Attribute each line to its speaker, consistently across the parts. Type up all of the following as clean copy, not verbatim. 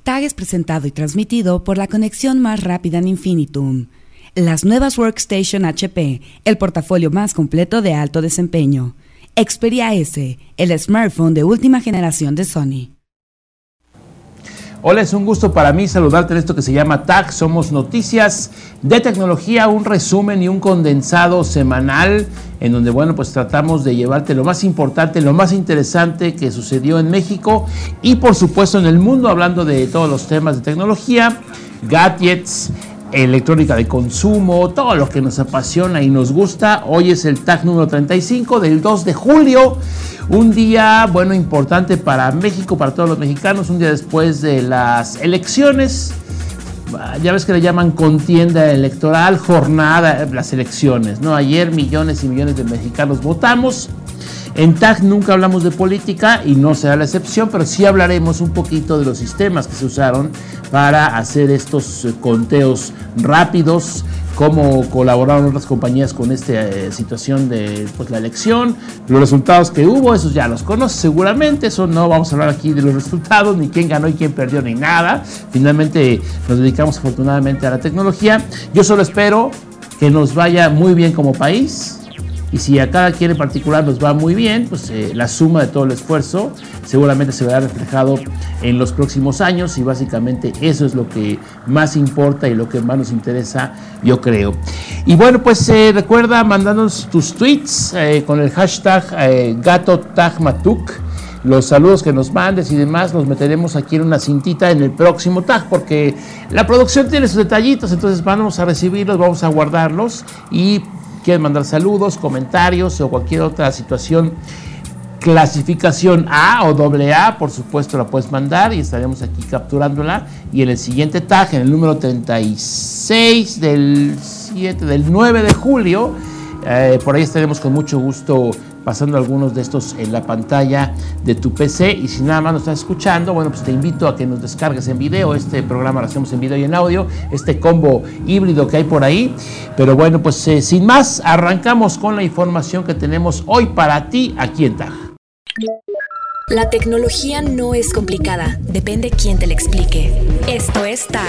Speaker 1: TAG es presentado y transmitido por la conexión más rápida en Infinitum. Las nuevas Workstation HP, el portafolio más completo de alto desempeño. Xperia S, el smartphone de última generación de Sony.
Speaker 2: Hola, es un gusto para mí saludarte en esto que se llama TAG. Somos noticias de tecnología, un resumen y un condensado semanal en donde, bueno, pues tratamos de llevarte lo más importante, lo más interesante que sucedió en México y, por supuesto, en el mundo, hablando de todos los temas de tecnología, gadgets, electrónica de consumo, todo lo que nos apasiona y nos gusta. Hoy es el TAG número 35 del 2 de julio. Un día, bueno, importante para México, para todos los mexicanos, un día después de las elecciones. Ya ves que le llaman contienda electoral, jornada, las elecciones, ¿no? Ayer millones y millones de mexicanos votamos. En TAG nunca hablamos de política y no será la excepción, pero sí hablaremos un poquito de los sistemas que se usaron para hacer estos conteos rápidos, cómo colaboraron otras compañías con esta situación de pues, la elección, los resultados que hubo, esos ya los conoces seguramente, eso no vamos a hablar aquí de los resultados, ni quién ganó y quién perdió, ni nada. Finalmente nos dedicamos afortunadamente a la tecnología. Yo solo espero que nos vaya muy bien como país. Y si a cada quien en particular nos va muy bien, pues la suma de todo el esfuerzo seguramente se verá reflejado en los próximos años y básicamente eso es lo que más importa y lo que más nos interesa, yo creo. Y bueno, pues recuerda mandarnos tus tweets con el hashtag GatoTagMatuk. Los saludos que nos mandes y demás los meteremos aquí en una cintita en el próximo TAG porque la producción tiene sus detallitos, entonces vamos a recibirlos, vamos a guardarlos y quieren mandar saludos, comentarios o cualquier otra situación, clasificación A o AA, por supuesto la puedes mandar y estaremos aquí capturándola. Y en el siguiente tag, en el número 36 del 9 de julio, por ahí estaremos con mucho gusto pasando algunos de estos en la pantalla de tu PC. Y si nada más nos estás escuchando, bueno, pues te invito a que nos descargues en video. Este programa lo hacemos en video y en audio, este combo híbrido que hay por ahí. Pero bueno, pues sin más, arrancamos con la información que tenemos hoy para ti aquí en TAG.
Speaker 3: La tecnología no es complicada, depende quién te la explique. Esto es TAG.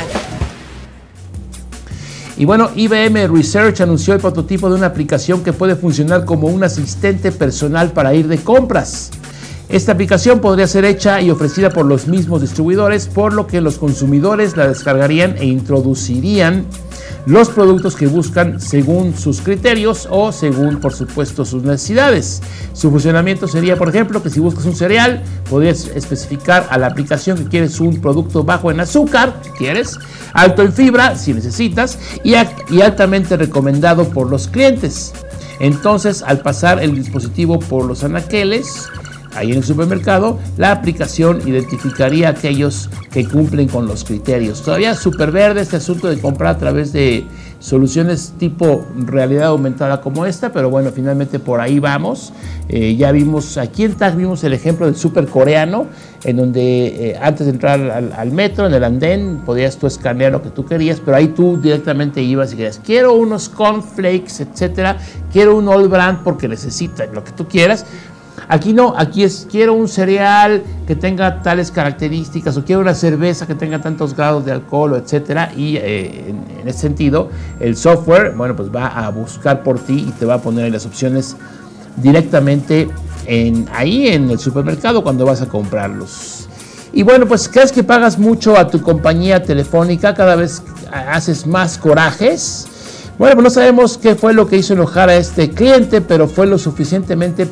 Speaker 2: Y bueno, IBM Research anunció el prototipo de una aplicación que puede funcionar como un asistente personal para ir de compras. Esta aplicación podría ser hecha y ofrecida por los mismos distribuidores, por lo que los consumidores la descargarían e introducirían los productos que buscan según sus criterios o según, por supuesto, sus necesidades. Su funcionamiento sería, por ejemplo, que si buscas un cereal, podrías especificar a la aplicación que quieres un producto bajo en azúcar, ¿quieres? Alto en fibra, si necesitas, y altamente recomendado por los clientes. Entonces, al pasar el dispositivo por los anaqueles, ahí en el supermercado, la aplicación identificaría a aquellos que cumplen con los criterios. Todavía súper verde este asunto de comprar a través de soluciones tipo realidad aumentada como esta, pero bueno, finalmente por ahí vamos. Ya vimos, aquí en TAG vimos el ejemplo del súper coreano, en donde antes de entrar al metro, en el andén, podías tú escanear lo que tú querías, pero ahí tú directamente ibas y querías, quiero unos cornflakes, etcétera, quiero un All Brand porque necesitas lo que tú quieras. Aquí no, aquí es quiero un cereal que tenga tales características o quiero una cerveza que tenga tantos grados de alcohol, etcétera. Y en ese sentido, el software, bueno, pues va a buscar por ti y te va a poner ahí las opciones directamente ahí en el supermercado cuando vas a comprarlos. Y bueno, pues crees que pagas mucho a tu compañía telefónica, cada vez haces más corajes. Bueno, pues no sabemos qué fue lo que hizo enojar a este cliente, pero fue lo suficientemente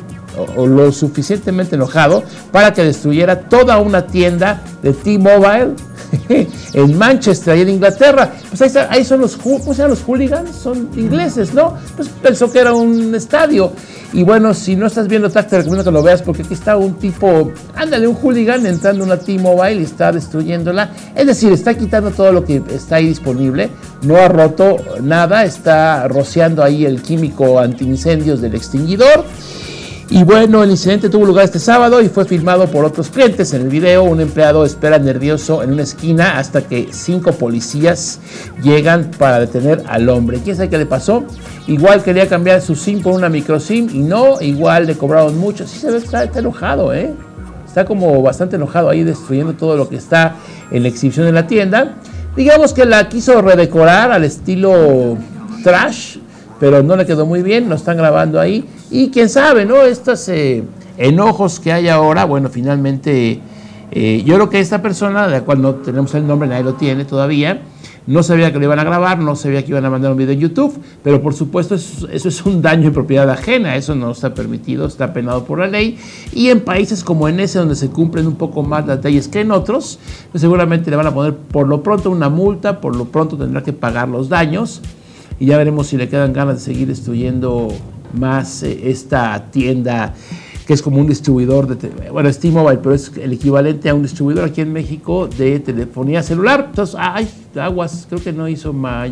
Speaker 2: enojado para que destruyera toda una tienda de T-Mobile en Manchester, ahí en Inglaterra. Pues ahí son los, ¿cómo se llaman los hooligans? Son ingleses, ¿no? Pues pensó que era un estadio. Y bueno, si no estás viendo TAG, te recomiendo que lo veas porque aquí está un tipo, ándale, un hooligan entrando a una T-Mobile y está destruyéndola. Es decir, está quitando todo lo que está ahí disponible, no ha roto nada, está rociando ahí el químico antiincendios del extinguidor. Y bueno, el incidente tuvo lugar este sábado y fue filmado por otros clientes. En el video, un empleado espera nervioso en una esquina hasta que 5 policías llegan para detener al hombre. ¿Quién sabe qué le pasó? Igual quería cambiar su SIM por una micro SIM y no, igual le cobraron mucho. Sí se ve que está enojado, está como bastante enojado ahí, destruyendo todo lo que está en la exhibición de la tienda. Digamos que la quiso redecorar al estilo trash, pero no le quedó muy bien, lo están grabando ahí. Y quién sabe, ¿no? Estos enojos que hay ahora, bueno, finalmente, yo creo que esta persona, de la cual no tenemos el nombre, nadie lo tiene todavía, no sabía que lo iban a grabar, no sabía que iban a mandar un video en YouTube, pero por supuesto eso es un daño en propiedad ajena, eso no está permitido, está penado por la ley, y en países como en ese, donde se cumplen un poco más las leyes que en otros, pues seguramente le van a poner por lo pronto una multa, por lo pronto tendrá que pagar los daños, y ya veremos si le quedan ganas de seguir destruyendo más esta tienda, que es como un distribuidor bueno, es T-Mobile, pero es el equivalente a un distribuidor aquí en México de telefonía celular. Entonces, aguas, creo que no hizo mal.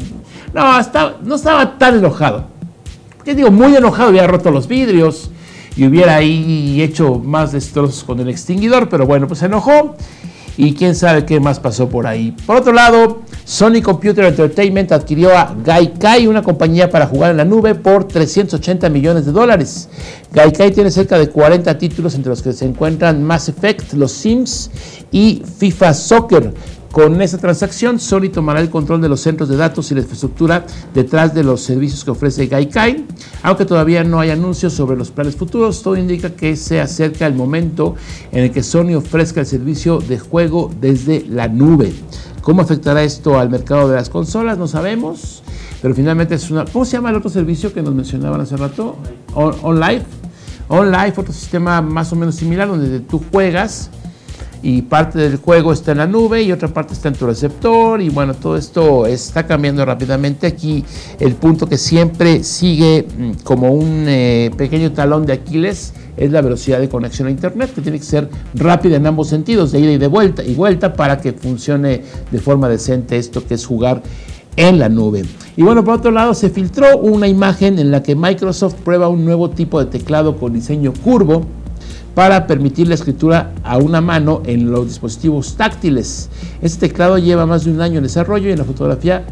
Speaker 2: No estaba tan enojado. ¿Qué digo? Muy enojado, hubiera roto los vidrios y hubiera ahí hecho más destrozos con el extinguidor, pero bueno, pues se enojó y quién sabe qué más pasó por ahí. Por otro lado, Sony Computer Entertainment adquirió a Gaikai, una compañía para jugar en la nube, por $380 millones. Gaikai tiene cerca de 40 títulos, entre los que se encuentran Mass Effect, Los Sims y FIFA Soccer. Con esta transacción, Sony tomará el control de los centros de datos y la infraestructura detrás de los servicios que ofrece Gaikai. Aunque todavía no hay anuncios sobre los planes futuros, todo indica que se acerca el momento en el que Sony ofrezca el servicio de juego desde la nube. ¿Cómo afectará esto al mercado de las consolas? No sabemos, pero finalmente es una... ¿Cómo se llama el otro servicio que nos mencionaban hace rato? OnLive, otro sistema más o menos similar, donde tú juegas y parte del juego está en la nube y otra parte está en tu receptor, y bueno, todo esto está cambiando rápidamente. Aquí el punto que siempre sigue como un pequeño talón de Aquiles es la velocidad de conexión a internet, que tiene que ser rápida en ambos sentidos, de ida y de vuelta, para que funcione de forma decente esto que es jugar en la nube. Y bueno, por otro lado, se filtró una imagen en la que Microsoft prueba un nuevo tipo de teclado con diseño curvo para permitir la escritura a una mano en los dispositivos táctiles. Este teclado lleva más de un año en desarrollo y en la fotografía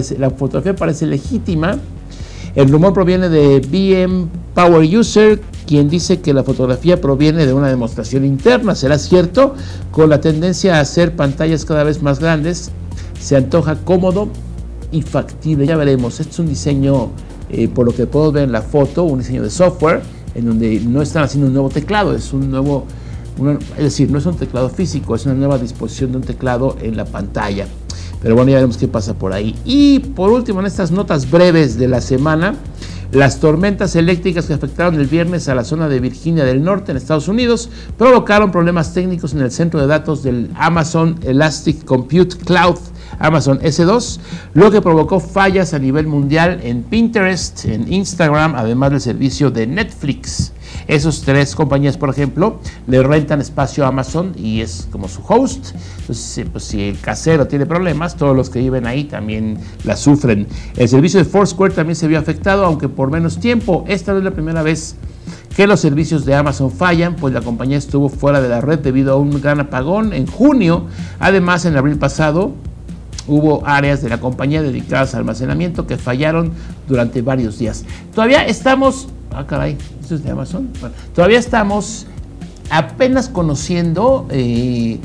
Speaker 2: parece legítima. El rumor proviene de BM Power User, quien dice que la fotografía proviene de una demostración interna. ¿Será cierto? Con la tendencia a hacer pantallas cada vez más grandes, se antoja cómodo y factible. Ya veremos. Este es un diseño, por lo que puedo ver en la foto, un diseño de software, en donde no están haciendo un nuevo teclado, es decir, no es un teclado físico, es una nueva disposición de un teclado en la pantalla. Pero bueno, ya veremos qué pasa por ahí. Y por último, en estas notas breves de la semana, las tormentas eléctricas que afectaron el viernes a la zona de Virginia del Norte en Estados Unidos provocaron problemas técnicos en el centro de datos del Amazon Elastic Compute Cloud, Amazon S2, lo que provocó fallas a nivel mundial en Pinterest, en Instagram, además del servicio de Netflix. Esos tres compañías, por ejemplo, le rentan espacio a Amazon y es como su host. Entonces, pues, si el casero tiene problemas, todos los que viven ahí también la sufren. El servicio de Foursquare también se vio afectado, aunque por menos tiempo. Esta no es la primera vez que los servicios de Amazon fallan, pues la compañía estuvo fuera de la red debido a un gran apagón en junio. Además, en abril pasado, hubo áreas de la compañía dedicadas al almacenamiento que fallaron durante varios días. Todavía estamos... caray, ¿esto es de Amazon? Bueno, todavía estamos apenas conociendo, es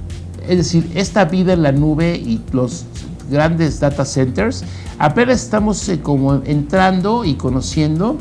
Speaker 2: decir, esta vida en la nube y los grandes data centers. Apenas estamos como entrando y conociendo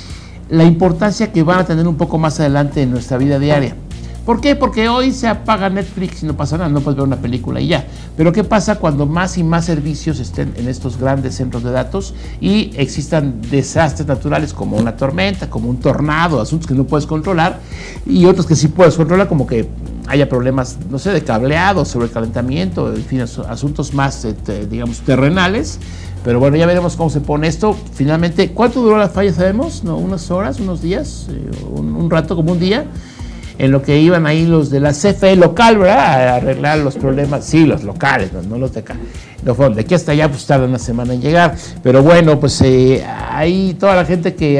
Speaker 2: la importancia que van a tener un poco más adelante en nuestra vida diaria. ¿Por qué? Porque hoy se apaga Netflix y no pasa nada, no puedes ver una película y ya. Pero ¿qué pasa cuando más y más servicios estén en estos grandes centros de datos y existan desastres naturales como una tormenta, como un tornado, asuntos que no puedes controlar, y otros que sí puedes controlar, como que haya problemas, no sé, de cableado, sobrecalentamiento, en fin, asuntos más, digamos, terrenales? Pero bueno, ya veremos cómo se pone esto. Finalmente, ¿cuánto duró la falla? ¿Sabemos? ¿No? ¿Unas horas? ¿Unos días? ¿Un rato? ¿Como un día? En lo que iban ahí los de la CFE local, ¿verdad?, a arreglar los problemas. Sí, los locales, no los de acá. De aquí hasta allá pues tarda una semana en llegar. Pero bueno, pues ahí toda la gente que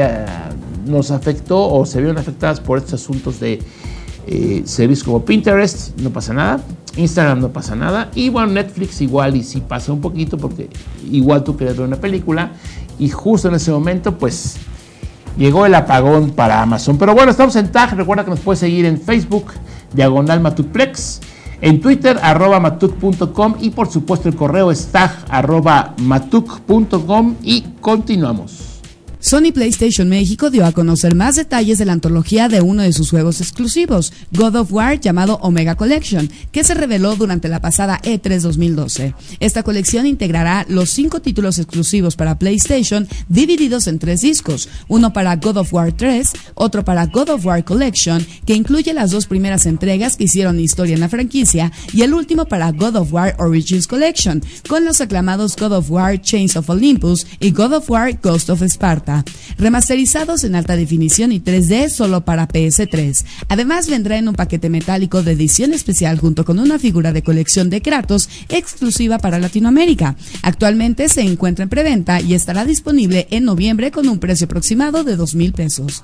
Speaker 2: nos afectó o se vieron afectadas por estos asuntos de servicios como Pinterest, no pasa nada. Instagram no pasa nada. Y bueno, Netflix igual y sí pasa un poquito, porque igual tú querías ver una película y justo en ese momento pues llegó el apagón para Amazon. Pero bueno, estamos en TAG. Recuerda que nos puedes seguir en Facebook, /matutplex. En Twitter, @matut.com, y por supuesto el correo es tag@matuk.com, y continuamos.
Speaker 1: Sony PlayStation México dio a conocer más detalles de la antología de uno de sus juegos exclusivos, God of War, llamado Omega Collection, que se reveló durante la pasada E3 2012. Esta colección integrará los 5 títulos exclusivos para PlayStation, divididos en 3 discos, uno para God of War 3, otro para God of War Collection, que incluye las 2 primeras entregas que hicieron historia en la franquicia, y el último para God of War Origins Collection, con los aclamados God of War Chains of Olympus y God of War Ghost of Sparta, remasterizados en alta definición y 3D solo para PS3. Además, vendrá en un paquete metálico de edición especial junto con una figura de colección de Kratos exclusiva para Latinoamérica. Actualmente se encuentra en preventa y estará disponible en noviembre con un precio aproximado de 2,000 pesos.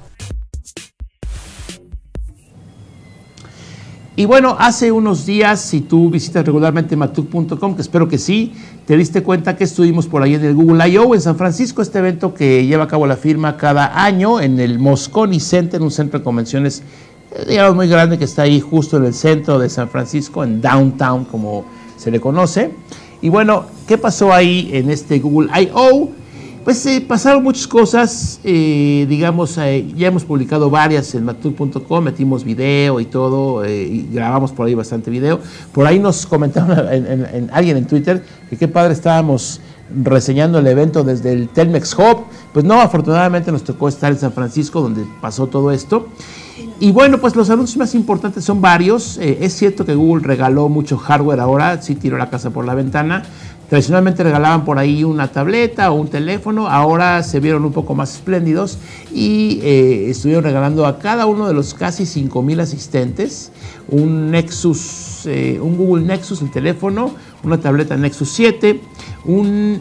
Speaker 2: Y bueno, hace unos días, si tú visitas regularmente matuk.com, que espero que sí, te diste cuenta que estuvimos por ahí en el Google I.O. en San Francisco, este evento que lleva a cabo la firma cada año en el Moscone Center, un centro de convenciones, digamos, muy grande, que está ahí justo en el centro de San Francisco, en Downtown, como se le conoce. Y bueno, ¿qué pasó ahí en este Google I.O.? Pues pasaron muchas cosas, digamos, ya hemos publicado varias en matuk.com, metimos video y todo, y grabamos por ahí bastante video. Por ahí nos comentaron alguien en Twitter que qué padre estábamos reseñando el evento desde el Telmex Hub. Pues no, afortunadamente nos tocó estar en San Francisco, donde pasó todo esto. Y bueno, pues los anuncios más importantes son varios. Es cierto que Google regaló mucho hardware ahora, sí tiró la casa por la ventana. Tradicionalmente regalaban por ahí una tableta o un teléfono, ahora se vieron un poco más espléndidos y estuvieron regalando a cada uno de los casi 5,000 asistentes un Nexus, un Google Nexus, el teléfono, una tableta Nexus 7, un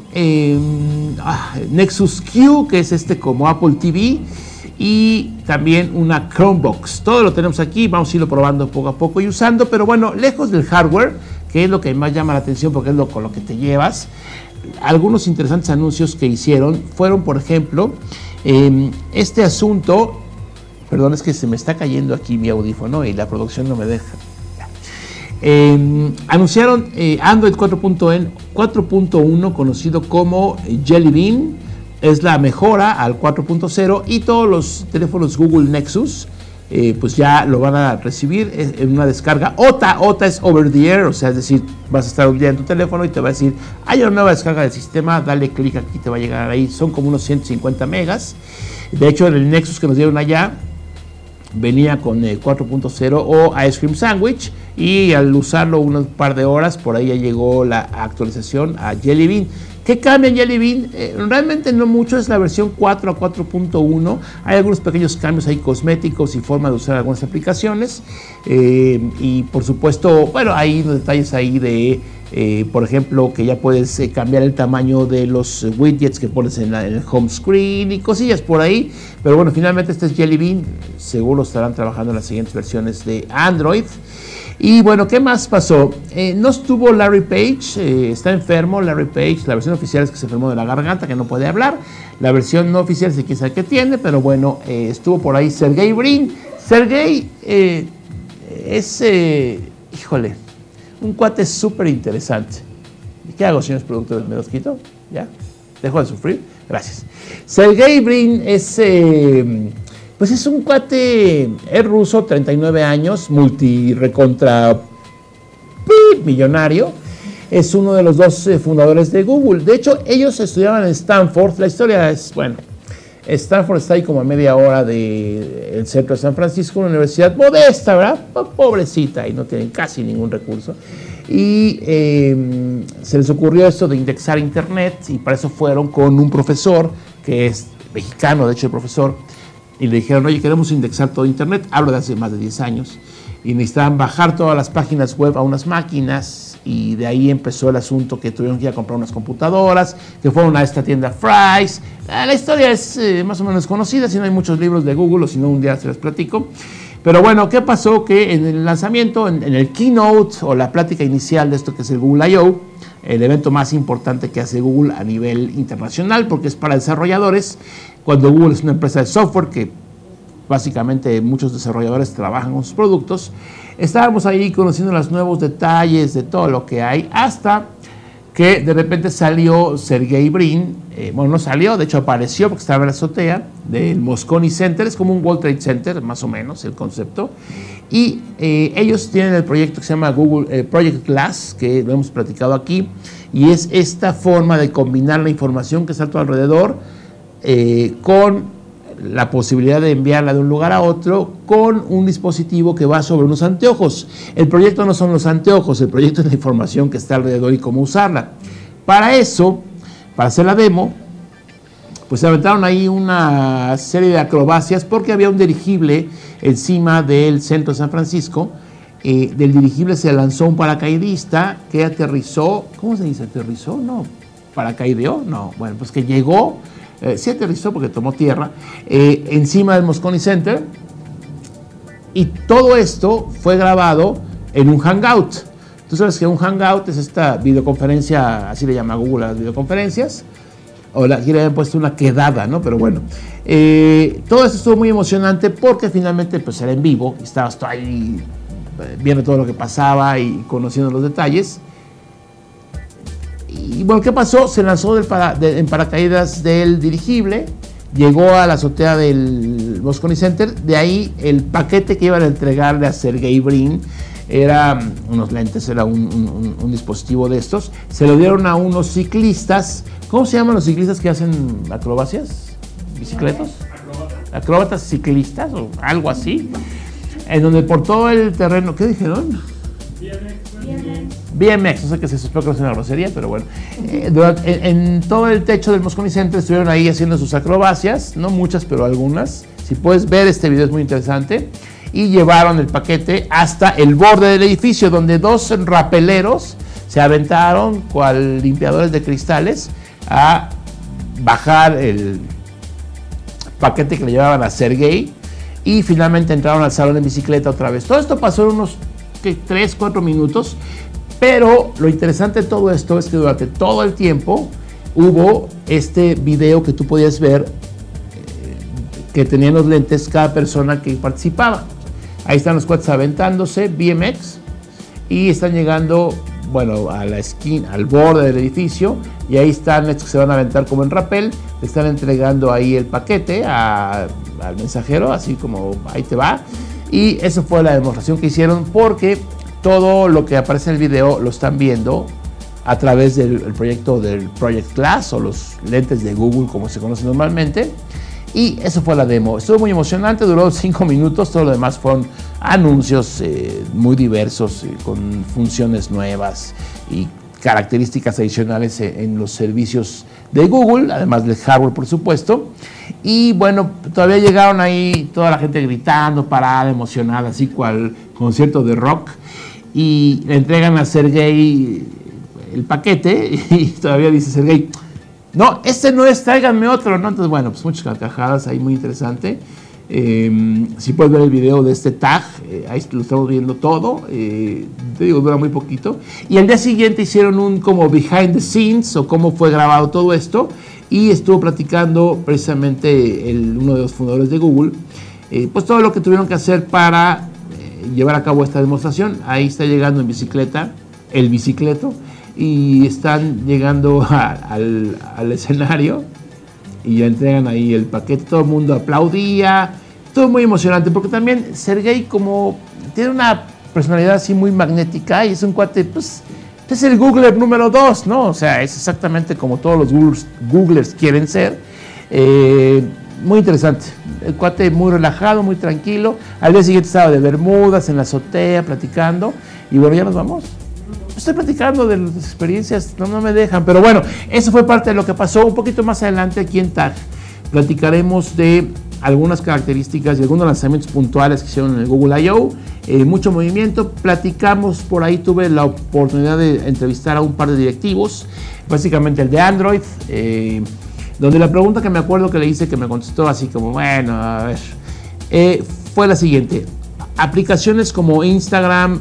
Speaker 2: Nexus Q, que es como Apple TV, y también una Chromebox. Todo lo tenemos aquí, vamos a irlo probando poco a poco y usando, pero bueno, lejos del hardware, que es lo que más llama la atención porque es con lo que te llevas. Algunos interesantes anuncios que hicieron fueron, por ejemplo, este asunto, perdón, es que se me está cayendo aquí mi audífono y la producción no me deja. Anunciaron Android 4.1, conocido como Jelly Bean, es la mejora al 4.0, y todos los teléfonos Google Nexus pues ya lo van a recibir en una descarga OTA. OTA es over the air, o sea, es decir, vas a estar un día en tu teléfono y te va a decir, hay una nueva descarga del sistema, dale clic aquí, te va a llegar ahí. Son como unos 150 megas. De hecho, en el Nexus que nos dieron allá venía con 4.0 o Ice Cream Sandwich, y al usarlo un par de horas, por ahí ya llegó la actualización a Jelly Bean. ¿Qué cambia en Jelly Bean? Realmente no mucho, es la versión 4 a 4.1. Hay algunos pequeños cambios ahí cosméticos y forma de usar algunas aplicaciones. Y por supuesto, bueno, hay unos detalles ahí de, por ejemplo, que ya puedes cambiar el tamaño de los widgets que pones en el home screen y cosillas por ahí. Pero bueno, finalmente este es Jelly Bean. Seguro estarán trabajando en las siguientes versiones de Android. Y bueno, ¿qué más pasó? No estuvo Larry Page, está enfermo Larry Page. La versión oficial es que se enfermó de la garganta, que no puede hablar. La versión no oficial es que quién sabe qué tiene, pero bueno, estuvo por ahí Sergey Brin. Sergey es, híjole, un cuate súper interesante. ¿Qué hago, señores productores? ¿Me los quito? ¿Ya? ¿Dejo de sufrir? Gracias. Sergey Brin es... pues es un cuate, es ruso, 39 años, multi-recontra millonario. Es uno de los 2 fundadores de Google. De hecho, ellos estudiaban en Stanford. La historia es, bueno, Stanford está ahí como a media hora del centro de San Francisco, una universidad modesta, ¿verdad? Pobrecita, y no tienen casi ningún recurso. Y se les ocurrió esto de indexar Internet, y para eso fueron con un profesor, que es mexicano, de hecho el profesor, y le dijeron, oye, queremos indexar todo Internet. Hablo de hace más de 10 años. Y necesitaban bajar todas las páginas web a unas máquinas, y de ahí empezó el asunto que tuvieron que ir a comprar unas computadoras, que fueron a esta tienda Fry's. La historia es más o menos conocida, si no hay muchos libros de Google, o si no un día se les platico. Pero bueno, ¿qué pasó? Que en el lanzamiento, en el keynote, o la plática inicial de esto que es el Google I.O., el evento más importante que hace Google a nivel internacional, porque es para desarrolladores, cuando Google es una empresa de software que básicamente muchos desarrolladores trabajan con sus productos. Estábamos ahí conociendo los nuevos detalles de todo lo que hay, hasta que de repente salió Sergey Brin. Bueno, no salió, de hecho apareció porque estaba en la azotea del Moscone Center. Es como un World Trade Center, más o menos, el concepto. Y ellos tienen el proyecto que se llama Google Project Glass, que lo hemos platicado aquí, y es esta forma de combinar la información que está a tu alrededor con la posibilidad de enviarla de un lugar a otro con un dispositivo que va sobre unos anteojos. El proyecto no son los anteojos, el proyecto es la información que está alrededor y cómo usarla. Para eso, para hacer la demo, pues se aventaron ahí una serie de acrobacias porque había un dirigible encima del centro de San Francisco. Del dirigible se lanzó un paracaidista que aterrizó. ¿Cómo se dice? ¿Aterrizó? No. ¿Paracaídeó? No. Bueno, pues que llegó. Sí aterrizó porque tomó tierra encima del Moscone Center, y todo esto fue grabado en un Hangout. Tú sabes que un Hangout es esta videoconferencia, así le llama Google a las videoconferencias, o aquí le habían puesto una quedada, ¿no? Pero bueno, todo esto estuvo muy emocionante porque finalmente pues era en vivo, y estabas tú ahí viendo todo lo que pasaba y conociendo los detalles. Y bueno, ¿qué pasó? Se lanzó en paracaídas del dirigible, llegó a la azotea del Moscone Center. De ahí el paquete que iban a entregarle a Sergey Brin era unos lentes, era un dispositivo de estos. Se lo dieron a unos ciclistas. ¿Cómo se llaman los ciclistas que hacen acrobacias? ¿Bicicletas? Acróbatas ciclistas o algo así. En donde por todo el terreno, ¿qué dijeron? BMX, no sé qué es eso, espero que no sea una grosería, pero bueno. En todo el techo del Moscone Center estuvieron ahí haciendo sus acrobacias, no muchas, pero algunas. Si puedes ver este video es muy interesante. Y llevaron el paquete hasta el borde del edificio, donde dos rapeleros se aventaron, cual limpiadores de cristales, a bajar el paquete que le llevaban a Sergey. Y finalmente entraron al salón en bicicleta otra vez. Todo esto pasó en unos 3-4 minutos. Pero lo interesante de todo esto es que durante todo el tiempo hubo este video que tú podías ver que tenían los lentes cada persona que participaba. Ahí están los cuates aventándose BMX y están llegando, bueno, a la esquina, al borde del edificio, y ahí están estos que se van a aventar como en rappel. Le están entregando ahí el paquete al mensajero, así como ahí te va. Y eso fue la demostración que hicieron, porque todo lo que aparece en el video lo están viendo a través del proyecto del Project Glass, o los lentes de Google como se conoce normalmente. Y eso fue la demo. Estuvo muy emocionante, duró 5 minutos. Todo lo demás fueron anuncios muy diversos, con funciones nuevas y características adicionales en los servicios de Google, además del hardware, por supuesto. Y bueno, todavía llegaron ahí toda la gente gritando, parada, emocionada, así cual concierto de rock. Y le entregan a Sergey el paquete y todavía dice Sergey, no, este no es, tráiganme otro, ¿no? Entonces, bueno, pues muchas carcajadas ahí, muy interesante. Si puedes ver el video de este tag, ahí lo estamos viendo todo. Te digo, dura muy poquito. Y al día siguiente hicieron un como behind the scenes, o cómo fue grabado todo esto. Y estuvo platicando precisamente uno de los fundadores de Google, pues todo lo que tuvieron que hacer para llevar a cabo esta demostración. Ahí está llegando en bicicleta, el bicicleto, y están llegando al escenario y ya entregan ahí el paquete. Todo el mundo aplaudía, todo muy emocionante, porque también Sergey, como tiene una personalidad así muy magnética, y es un cuate, pues es el Googler número 2, ¿no? O sea, es exactamente como todos los Googlers quieren ser. Muy interesante, el cuate muy relajado, muy tranquilo. Al día siguiente estaba de bermudas en la azotea platicando, y bueno, ya nos vamos. Estoy platicando de las experiencias, no me dejan, pero bueno, eso fue parte de lo que pasó. Un poquito más adelante aquí en TAG platicaremos de algunas características y algunos lanzamientos puntuales que hicieron en el Google I.O. Mucho movimiento, platicamos por ahí, tuve la oportunidad de entrevistar a un par de directivos, básicamente el de Android, donde la pregunta que me acuerdo que le hice, que me contestó así como, bueno, a ver, fue la siguiente: aplicaciones como Instagram,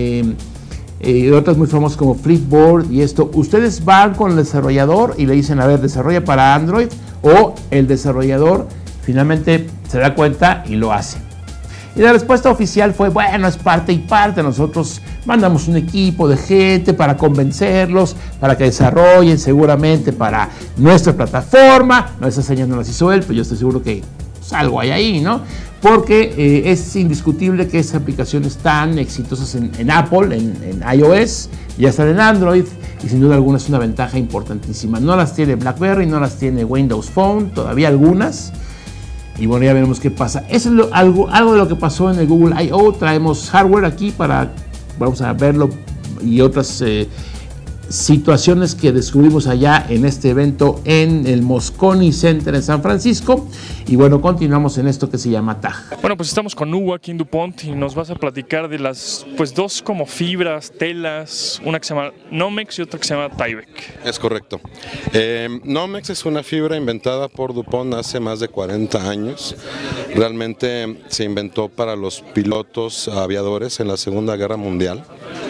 Speaker 2: otras muy famosas como Flipboard y esto, ¿ustedes van con el desarrollador y le dicen, a ver, desarrolla para Android, o el desarrollador finalmente se da cuenta y lo hace. Y la respuesta oficial fue, bueno, es parte y parte, nosotros mandamos un equipo de gente para convencerlos, para que desarrollen seguramente para nuestra plataforma. No, esa señal no las hizo él, pero yo estoy seguro que pues, algo hay ahí, ¿no? Porque es indiscutible que esas aplicaciones tan exitosas en Apple, en iOS, ya están en Android, y sin duda alguna es una ventaja importantísima. No las tiene BlackBerry, no las tiene Windows Phone, todavía algunas. Y bueno, ya veremos qué pasa. Eso es algo de lo que pasó en el Google I.O. Traemos hardware aquí vamos a verlo y otras situaciones que descubrimos allá en este evento en el Moscone Center en San Francisco. Y bueno, continuamos en esto que se llama TAG.
Speaker 4: Bueno, pues estamos con Hugo aquí en DuPont y nos vas a platicar de las dos como fibras, telas, una que se llama Nomex y otra que se llama Tyvek.
Speaker 5: Es correcto. Nomex es una fibra inventada por DuPont hace más de 40 años. Realmente se inventó para los pilotos aviadores en la Segunda Guerra Mundial,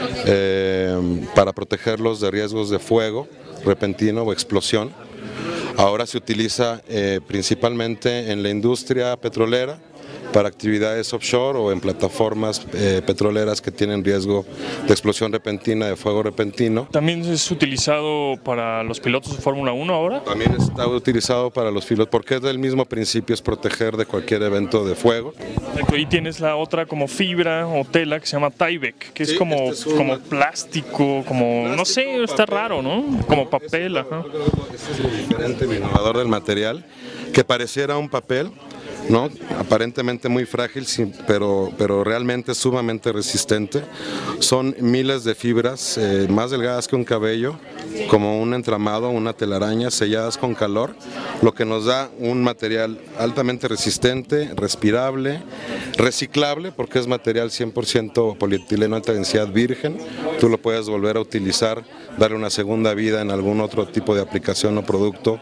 Speaker 5: para protegerlos de riesgos de fuego repentino o explosión. Ahora se utiliza principalmente en la industria petrolera, para actividades offshore o en plataformas petroleras que tienen riesgo de explosión repentina, de fuego repentino.
Speaker 4: ¿También es utilizado para los pilotos de Fórmula 1 ahora?
Speaker 5: También está utilizado para los pilotos, porque es del mismo principio, es proteger de cualquier evento de fuego.
Speaker 4: Y tienes la otra como fibra o tela que se llama Tyvek, que es como plástico, como, no sé, está raro, ¿no? Como papel, ajá.
Speaker 5: Este es lo diferente, lo innovador del material, que pareciera un papel, ¿no? Aparentemente muy frágil, pero realmente sumamente resistente. Son miles de fibras más delgadas que un cabello, como un entramado, una telaraña, selladas con calor, lo que nos da un material altamente resistente, respirable, reciclable, porque es material 100% polietileno alta densidad virgen. Tú lo puedes volver a utilizar, darle una segunda vida en algún otro tipo de aplicación o producto,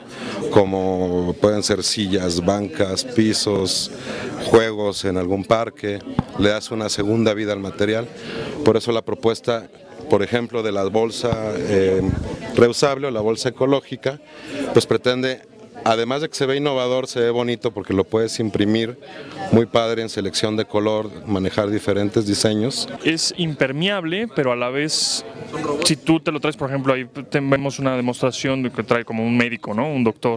Speaker 5: como pueden ser sillas, bancas, pisos, juegos en algún parque. Le das una segunda vida al material. Por eso la propuesta, por ejemplo, de la bolsa reusable o la bolsa ecológica, pues pretende, además de que se ve innovador, se ve bonito porque lo puedes imprimir muy padre en selección de color, manejar diferentes diseños.
Speaker 4: Es impermeable, pero a la vez, si tú te lo traes, por ejemplo, ahí vemos una demostración de que trae como un médico, ¿no? Un doctor.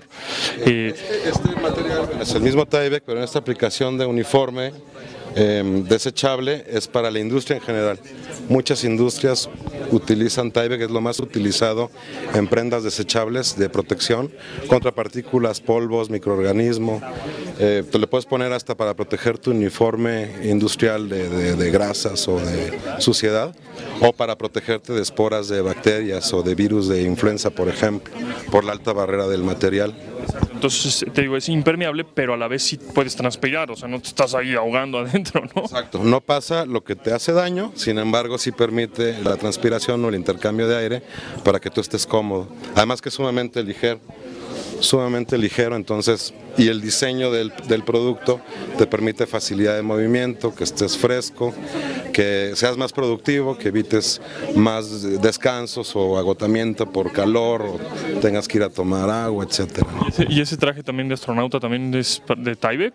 Speaker 5: Este material es el mismo Tyvek, pero en esta aplicación de uniforme desechable es para la industria en general. Muchas industrias utilizan Tyvek, es lo más utilizado en prendas desechables de protección contra partículas, polvos, microorganismos. Te le puedes poner hasta para proteger tu uniforme industrial de grasas o de suciedad, o para protegerte de esporas de bacterias o de virus de influenza, por ejemplo, por la alta barrera del material.
Speaker 4: Entonces, te digo, es impermeable, pero a la vez sí puedes transpirar, o sea, no te estás ahí ahogando adentro, ¿no?
Speaker 5: Exacto, no pasa lo que te hace daño, sin embargo sí permite la transpiración o el intercambio de aire para que tú estés cómodo. Además que es sumamente ligero, entonces, y el diseño del producto te permite facilidad de movimiento, que estés fresco, que seas más productivo, que evites más descansos o agotamiento por calor, o tengas que ir a tomar agua, etcétera.
Speaker 4: ¿Y ese traje también de astronauta también es de Tyvek?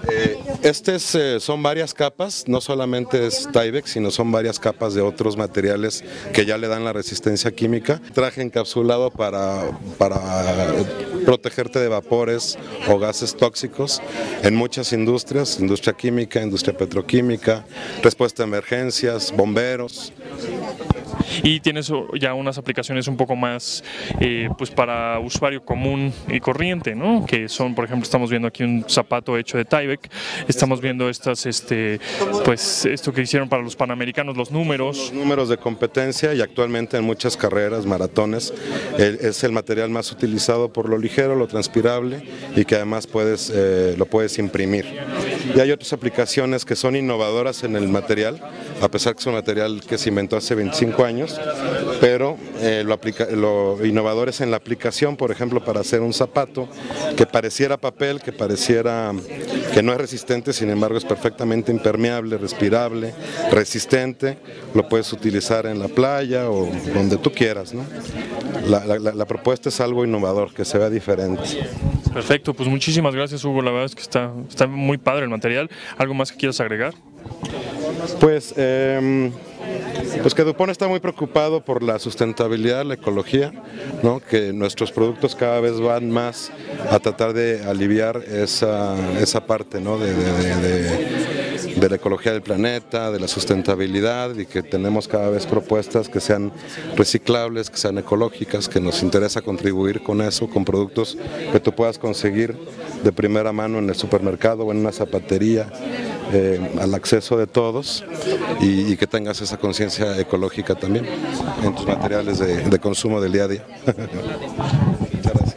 Speaker 5: Son varias capas, no solamente es Tyvek, sino son varias capas de otros materiales que ya le dan la resistencia química. Traje encapsulado para protegerte de vapores o gases tóxicos en muchas industrias, industria química, industria petroquímica, respuesta a emergencias, bomberos.
Speaker 4: Y tienes ya unas aplicaciones un poco más pues para usuario común y corriente, ¿no? Que son, por ejemplo, estamos viendo aquí un zapato hecho de Tyvek, estamos viendo estas, pues esto que hicieron para los panamericanos, los números.
Speaker 5: Los números de competencia, y actualmente en muchas carreras, maratones, es el material más utilizado por lo ligero, lo transpirable, y que además lo puedes imprimir. Y hay otras aplicaciones que son innovadoras en el material, a pesar que es un material que se inventó hace 25 años, pero lo innovador es en la aplicación, por ejemplo, para hacer un zapato que pareciera papel, que pareciera que no es resistente, sin embargo es perfectamente impermeable, respirable, resistente, lo puedes utilizar en la playa o donde tú quieras, ¿no? La propuesta es algo innovador, que se vea diferente.
Speaker 4: Perfecto, pues muchísimas gracias, Hugo, la verdad es que está muy padre el material. ¿Algo más que quieras agregar?
Speaker 5: Pues que DuPont está muy preocupado por la sustentabilidad, la ecología, ¿no? Que nuestros productos cada vez van más a tratar de aliviar esa parte, ¿no? de la ecología del planeta, de la sustentabilidad, y que tenemos cada vez propuestas que sean reciclables, que sean ecológicas, que nos interesa contribuir con eso, con productos que tú puedas conseguir de primera mano en el supermercado o en una zapatería, al acceso de todos, y que tengas esa conciencia ecológica también en tus materiales de consumo del día a día. Muchas gracias.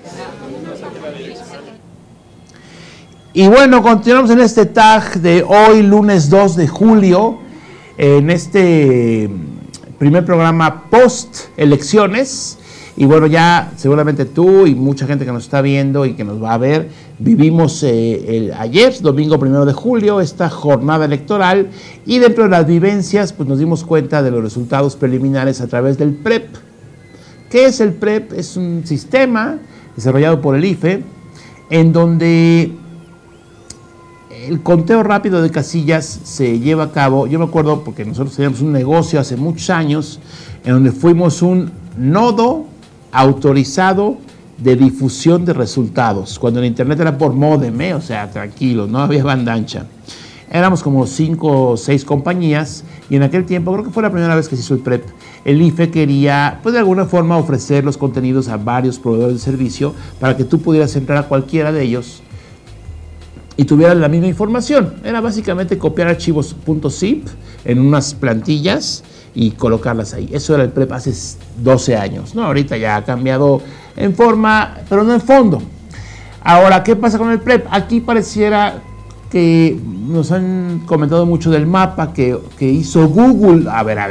Speaker 2: Y bueno, continuamos en este tag de hoy, lunes 2 de julio, en este primer programa post elecciones. Y bueno, ya seguramente tú y mucha gente que nos está viendo y que nos va a ver, vivimos ayer, domingo 1 de julio, esta jornada electoral, y dentro de las vivencias pues nos dimos cuenta de los resultados preliminares a través del PREP. ¿Qué es el PREP? Es un sistema desarrollado por el IFE en donde el conteo rápido de casillas se lleva a cabo. Yo me acuerdo porque nosotros teníamos un negocio hace muchos años en donde fuimos un nodo autorizado de difusión de resultados, cuando el internet era por módem, o sea, tranquilo, no había banda ancha. Éramos como 5 o 6 compañías, y en aquel tiempo, creo que fue la primera vez que se hizo el PREP, el IFE quería, pues de alguna forma, ofrecer los contenidos a varios proveedores de servicio para que tú pudieras entrar a cualquiera de ellos y tuvieras la misma información. Era básicamente copiar archivos .zip en unas plantillas y colocarlas ahí. Eso era el PREP hace 12 años, ¿no? Ahorita ya ha cambiado en forma, pero no en fondo. Ahora, ¿qué pasa con el PREP? Aquí pareciera que nos han comentado mucho del mapa que hizo Google. A ver.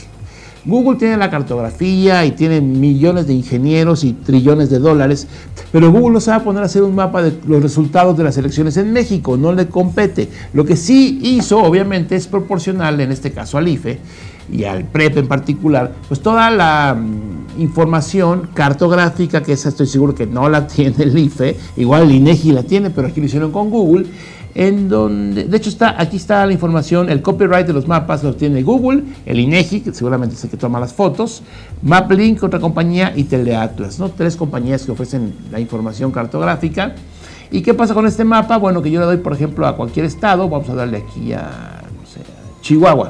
Speaker 2: Google tiene la cartografía y tiene millones de ingenieros y trillones de dólares, pero Google no se va a poner a hacer un mapa de los resultados de las elecciones en México, no le compete. Lo que sí hizo, obviamente, es proporcional, en este caso al IFE, y al PREP en particular, pues toda la información cartográfica, que esa estoy seguro que no la tiene el IFE, igual el INEGI la tiene, pero aquí lo hicieron con Google, en donde, de hecho aquí está la información, el copyright de los mapas lo tiene Google, el INEGI, que seguramente es el que toma las fotos, MapLink, otra compañía, y Teleatlas, ¿no? 3 compañías que ofrecen la información cartográfica. ¿Y qué pasa con este mapa? Bueno, que yo le doy, por ejemplo, a cualquier estado, vamos a darle aquí a, no sé, a Chihuahua.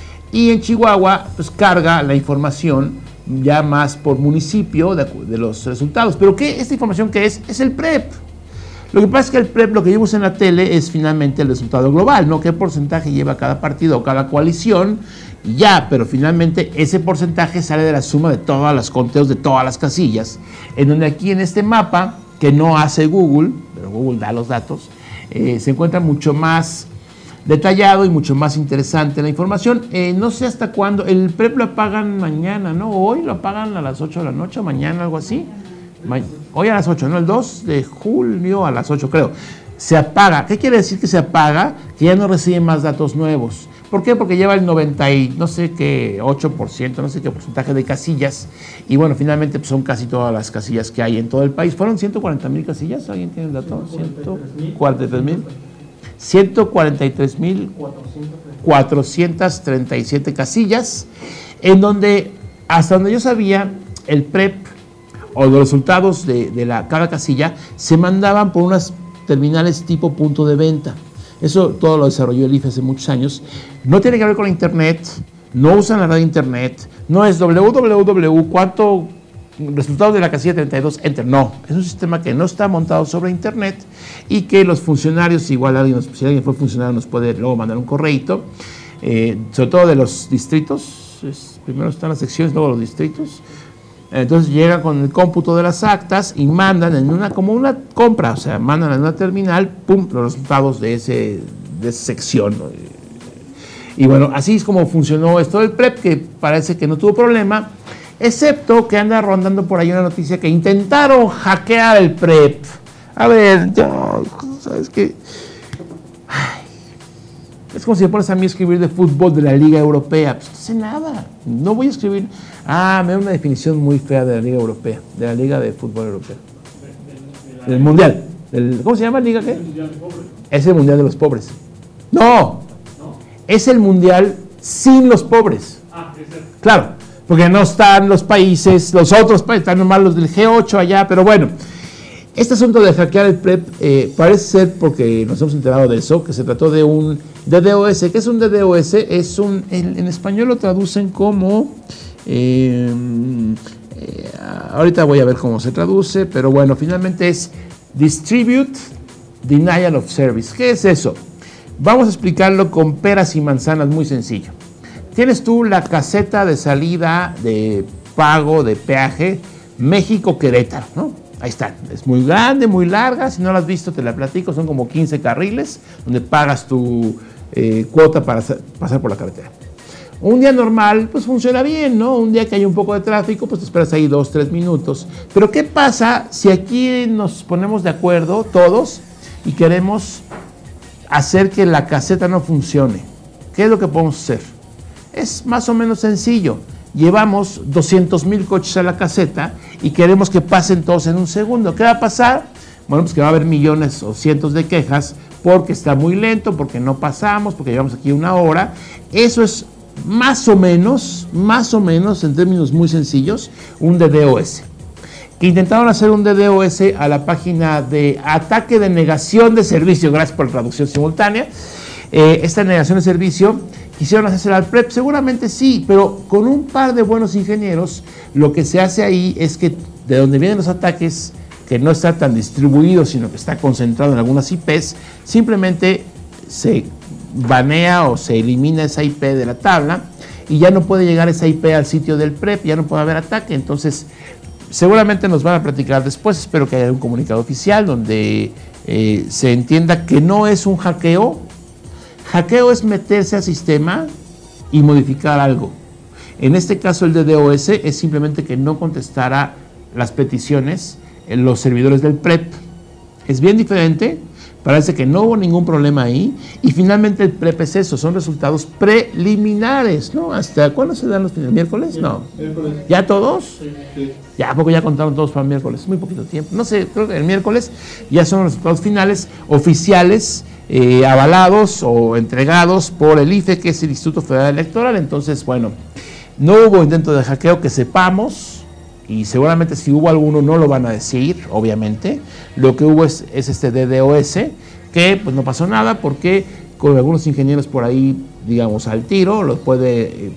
Speaker 2: Y en Chihuahua, pues carga la información ya más por municipio de los resultados. ¿Pero qué? ¿Esta información qué es? Es el PREP. Lo que pasa es que el PREP, lo que vimos en la tele, es finalmente el resultado global, ¿no? ¿Qué porcentaje lleva cada partido o cada coalición? Y ya, pero finalmente ese porcentaje sale de la suma de todos los conteos de todas las casillas, en donde aquí en este mapa, que no hace Google, pero Google da los datos, se encuentra mucho más detallado y mucho más interesante la información. No sé hasta cuándo, el PREP lo apagan mañana, ¿no? Hoy lo apagan a las 8 de la noche, mañana, algo así. Hoy a las 8, ¿no? El 2 de julio a las 8, creo. Se apaga. ¿Qué quiere decir que se apaga? Que ya no recibe más datos nuevos. ¿Por qué? Porque lleva el 90 y no sé qué, 8%, no sé qué porcentaje de casillas. Y bueno, finalmente pues, son casi todas las casillas que hay en todo el país. ¿Fueron 140,000 casillas? ¿Alguien tiene el dato? 143,000. 143,437 casillas, en donde, hasta donde yo sabía, el PREP o los resultados de cada casilla se mandaban por unas terminales tipo punto de venta. Eso todo lo desarrolló el IFE hace muchos años. No tiene que ver con internet, no usan la red de internet, no es www, resultados de la casilla 32, enter. No, es un sistema que no está montado sobre internet y que los funcionarios, igual si alguien fue funcionario nos puede luego mandar un correíto, sobre todo de los distritos, primero están las secciones, luego los distritos. Entonces llegan con el cómputo de las actas y mandan como una compra, o sea, mandan en una terminal, pum, los resultados de esa sección. Y bueno, así es como funcionó esto del PREP, que parece que no tuvo problema, excepto que anda rondando por ahí una noticia que intentaron hackear el PREP. A ver, ¿sabes qué? Es como si me pones a mí a escribir de fútbol de la Liga Europea. Pues no sé nada. No voy a escribir. Me da una definición muy fea de la Liga Europea, de la Liga de Fútbol Europea. Del Mundial. ¿Cómo se llama? ¿Liga qué? Es el Mundial de los pobres. No. Es el Mundial sin los pobres. Claro, porque no están los países, los otros países, están nomás los del G8 allá, pero bueno. Este asunto de hackear el PREP parece ser, porque nos hemos enterado de eso, que se trató de un DDoS. ¿Qué es un DDoS? Es en español lo traducen como... ahorita voy a ver cómo se traduce, pero bueno, finalmente es Distribute Denial of Service. ¿Qué es eso? Vamos a explicarlo con peras y manzanas, muy sencillo. Tienes tú la caseta de salida de pago de peaje México-Querétaro, ¿no? Ahí está, es muy grande, muy larga, si no la has visto te la platico, son como 15 carriles donde pagas tu cuota para pasar por la carretera. Un día normal, pues funciona bien, ¿no? Un día que hay un poco de tráfico, pues te esperas ahí 2-3 minutos. Pero ¿qué pasa si aquí nos ponemos de acuerdo todos y queremos hacer que la caseta no funcione? ¿Qué es lo que podemos hacer? Es más o menos sencillo. Llevamos 200,000 coches a la caseta y queremos que pasen todos en un segundo. ¿Qué va a pasar? Bueno, pues que va a haber millones o cientos de quejas porque está muy lento, porque no pasamos, porque llevamos aquí 1 hora. Eso es más o menos, en términos muy sencillos, un DDoS. Intentaron hacer un DDoS a la página de ataque de negación de servicio, gracias por la traducción simultánea. Esta negación de servicio quisieron hacerse al PREP, seguramente sí, pero con un par de buenos ingenieros, lo que se hace ahí es que de donde vienen los ataques, que no está tan distribuido, sino que está concentrado en algunas IPs, simplemente se banea o se elimina esa IP de la tabla y ya no puede llegar esa IP al sitio del PREP, ya no puede haber ataque. Entonces, seguramente nos van a platicar después, espero que haya un comunicado oficial donde se entienda que no es un hackeo. Hackeo es meterse al sistema y modificar algo. En este caso el DDoS es simplemente que no contestara las peticiones en los servidores del PREP. Es bien diferente, parece que no hubo ningún problema ahí y finalmente el PREP es eso, son resultados preliminares, ¿no? ¿Hasta cuándo se dan los miércoles? No. ¿Ya todos? Sí. ¿Ya a poco ya contaron todos para el miércoles? Muy poquito tiempo. No sé, creo que el miércoles ya son los resultados finales oficiales, avalados o entregados por el IFE, que es el Instituto Federal Electoral. Entonces, bueno, no hubo intento de hackeo que sepamos, y seguramente si hubo alguno no lo van a decir, obviamente. Lo que hubo es este DDoS, que pues no pasó nada porque con algunos ingenieros por ahí, digamos, al tiro, los puede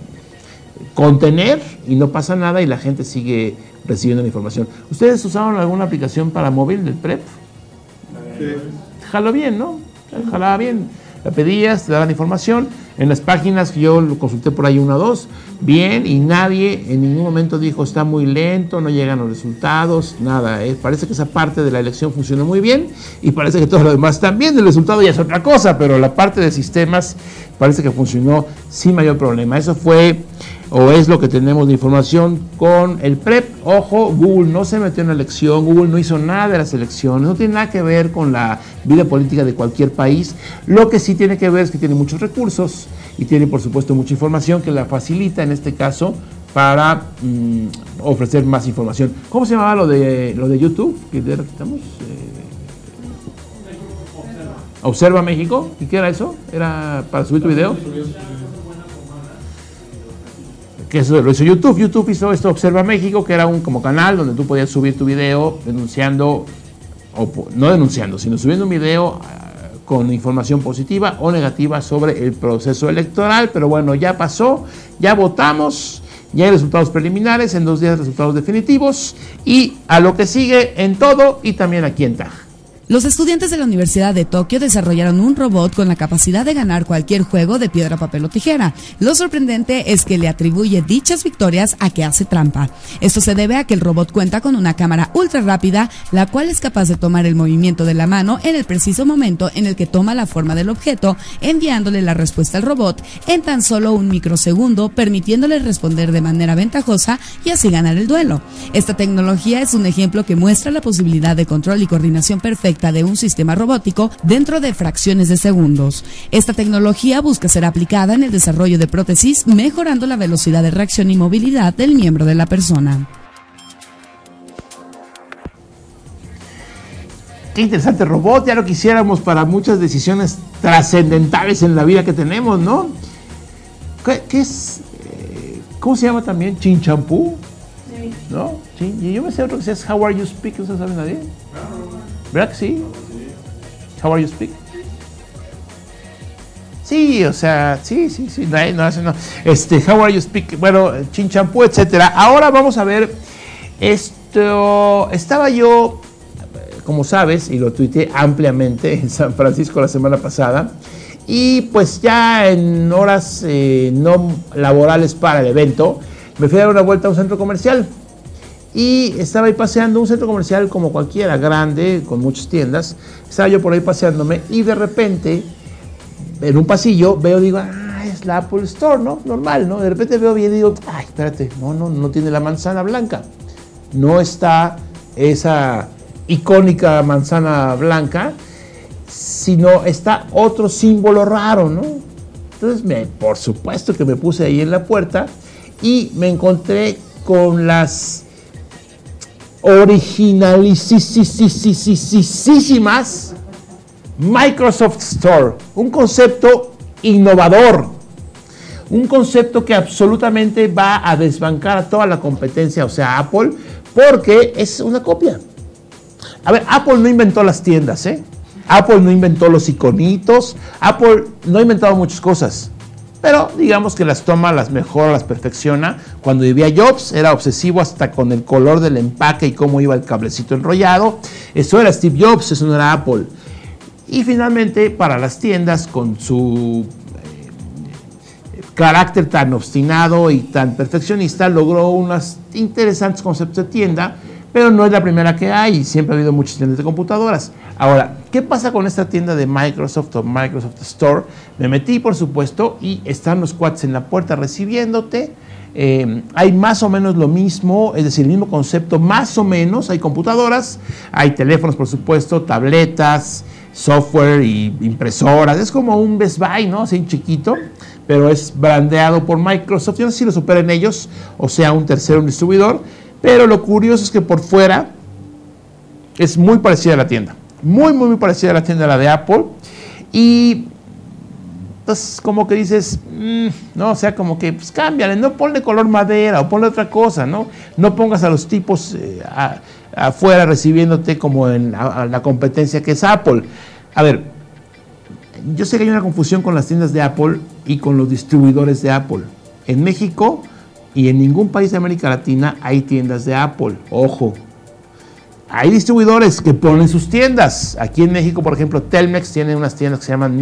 Speaker 2: contener y no pasa nada y la gente sigue recibiendo la información. ¿Ustedes usaron alguna aplicación para móvil del PREP? Sí. Jaló bien, ¿no? Jalaba bien. La pedías, te daban información. En las páginas que yo lo consulté por ahí 1 o 2, bien, y nadie en ningún momento dijo está muy lento, no llegan los resultados, nada. Parece que esa parte de la elección funcionó muy bien y parece que todo lo demás también. El resultado ya es otra cosa, pero la parte de sistemas parece que funcionó sin mayor problema. Eso fue o es lo que tenemos de información con el PREP. Ojo, Google no se metió en la elección, Google no hizo nada de las elecciones, no tiene nada que ver con la vida política de cualquier país. Lo que sí tiene que ver es que tiene muchos recursos y tiene, por supuesto, mucha información que la facilita en este caso para ofrecer más información. ¿Cómo se llamaba lo de YouTube? ¿Qué quitamos? Observa México. ¿Y qué era eso? ¿Era para subir tu video? Que eso lo hizo YouTube. YouTube hizo esto, Observa México, que era un como canal donde tú podías subir tu video denunciando, o no denunciando, sino subiendo un video con información positiva o negativa sobre el proceso electoral. Pero bueno, ya pasó, ya votamos, ya hay resultados preliminares, en 2 días resultados definitivos y a lo que sigue en todo y también aquí en TAG.
Speaker 1: Los estudiantes de la Universidad de Tokio desarrollaron un robot con la capacidad de ganar cualquier juego de piedra, papel o tijera. Lo sorprendente es que le atribuye dichas victorias a que hace trampa. Esto se debe a que el robot cuenta con una cámara ultra rápida, la cual es capaz de tomar el movimiento de la mano en el preciso momento en el que toma la forma del objeto, enviándole la respuesta al robot en tan solo 1 microsegundo, permitiéndole responder de manera ventajosa y así ganar el duelo. Esta tecnología es un ejemplo que muestra la posibilidad de control y coordinación perfecta directa de un sistema robótico dentro de fracciones de segundos. Esta tecnología busca ser aplicada en el desarrollo de prótesis, mejorando la velocidad de reacción y movilidad del miembro de la persona.
Speaker 2: Qué interesante robot, ya lo quisiéramos para muchas decisiones trascendentales en la vida que tenemos, ¿no? ¿Qué es? ¿Cómo se llama también? ¿Chinchampú? Sí. ¿No? Y yo me sé otro que es How Are You Speak, ¿no se sabe nadie? ¿Verdad que sí? How Are You Speak. Sí, o sea, sí. No. How Are You Speak, bueno, Chinchampú, etcétera. Ahora vamos a ver esto. Estaba yo, como sabes, y lo tuiteé ampliamente en San Francisco la semana pasada, y pues ya en horas no laborales para el evento, me fui a dar una vuelta a un centro comercial. Y estaba ahí paseando, un centro comercial como cualquiera, grande, con muchas tiendas. Estaba yo por ahí paseándome y de repente, en un pasillo, digo, es la Apple Store, ¿no? Normal, ¿no? De repente veo bien y digo, ay, espérate, no tiene la manzana blanca. No está esa icónica manzana blanca, sino está otro símbolo raro, ¿no? Entonces, por supuesto que me puse ahí en la puerta y me encontré con las originalísimas Microsoft Store, un concepto innovador, un concepto que absolutamente va a desbancar a toda la competencia, o sea, Apple, porque es una copia. A ver, Apple no inventó las tiendas, Apple no inventó los iconitos, Apple no ha inventado muchas cosas, pero digamos que las toma, las mejora, las perfecciona. Cuando vivía Jobs era obsesivo hasta con el color del empaque y cómo iba el cablecito enrollado. Eso era Steve Jobs, eso no era Apple. Y finalmente para las tiendas, con su carácter tan obstinado y tan perfeccionista, logró unos interesantes conceptos de tienda, pero no es la primera que hay, siempre ha habido muchas tiendas de computadoras. Ahora, ¿qué pasa con esta tienda de Microsoft o Microsoft Store? Me metí, por supuesto, y están los cuates en la puerta recibiéndote. Hay más o menos lo mismo, es decir, el mismo concepto, más o menos. Hay computadoras, hay teléfonos, por supuesto, tabletas, software y impresoras. Es como un Best Buy, ¿no? Así chiquito, pero es brandeado por Microsoft. Yo no sé si lo superen ellos, o sea, un tercero, un distribuidor. Pero lo curioso es que por fuera es muy parecida a la tienda. Muy parecida a la tienda, la de Apple. Y pues como que dices, no, o sea, como que pues cámbiale, no ponle color madera o ponle otra cosa, ¿no? No pongas a los tipos afuera recibiéndote como en la competencia que es Apple. A ver, yo sé que hay una confusión con las tiendas de Apple y con los distribuidores de Apple. En México y en ningún país de América Latina hay tiendas de Apple. Ojo, hay distribuidores que ponen sus tiendas. Aquí en México, por ejemplo, Telmex tiene unas tiendas que se llaman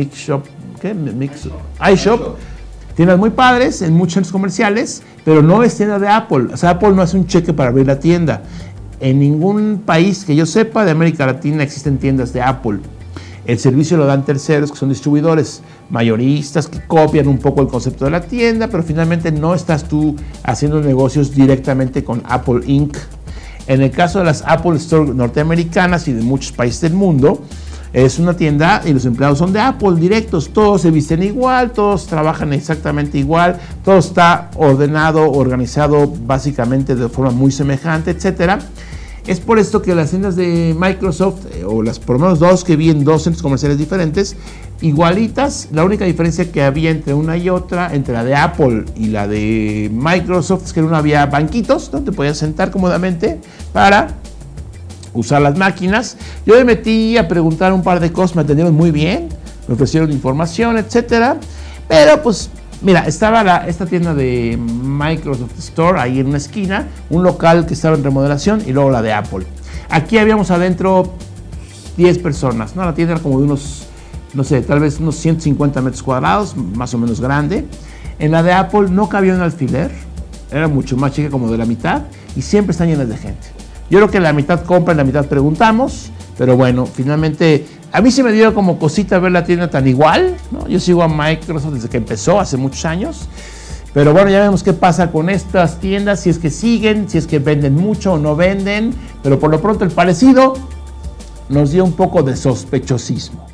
Speaker 2: iShop. Tiendas muy padres en muchos centros comerciales, pero no es tienda de Apple. O sea, Apple no hace un cheque para abrir la tienda. En ningún país que yo sepa de América Latina existen tiendas de Apple. El servicio lo dan terceros, que son distribuidores, mayoristas, que copian un poco el concepto de la tienda, pero finalmente no estás tú haciendo negocios directamente con Apple Inc. En el caso de las Apple Store norteamericanas y de muchos países del mundo, es una tienda y los empleados son de Apple directos, todos se visten igual, todos trabajan exactamente igual, todo está ordenado, organizado básicamente de forma muy semejante, etcétera. Es por esto que las tiendas de Microsoft, o las por lo menos dos que vi en dos centros comerciales diferentes, igualitas. La única diferencia que había entre una y otra, entre la de Apple y la de Microsoft, es que en una había banquitos, ¿no? Te podías sentar cómodamente para usar las máquinas. Yo me metí a preguntar un par de cosas, me atendieron muy bien, me ofrecieron información, etcétera. Pero pues mira, estaba esta tienda de Microsoft Store ahí en una esquina, un local que estaba en remodelación y luego la de Apple. Aquí habíamos adentro 10 personas, ¿no? La tienda era como de unos, no sé, tal vez unos 150 metros cuadrados, más o menos grande. En la de Apple no cabía un alfiler, era mucho más chica, como de la mitad, y siempre están llenas de gente. Yo creo que la mitad compra y la mitad preguntamos, pero bueno, finalmente a mí se me dio como cosita ver la tienda tan igual, ¿no? Yo sigo a Microsoft desde que empezó, hace muchos años, pero bueno, ya vemos qué pasa con estas tiendas, si es que siguen, si es que venden mucho o no venden, pero por lo pronto el parecido nos dio un poco de sospechosismo.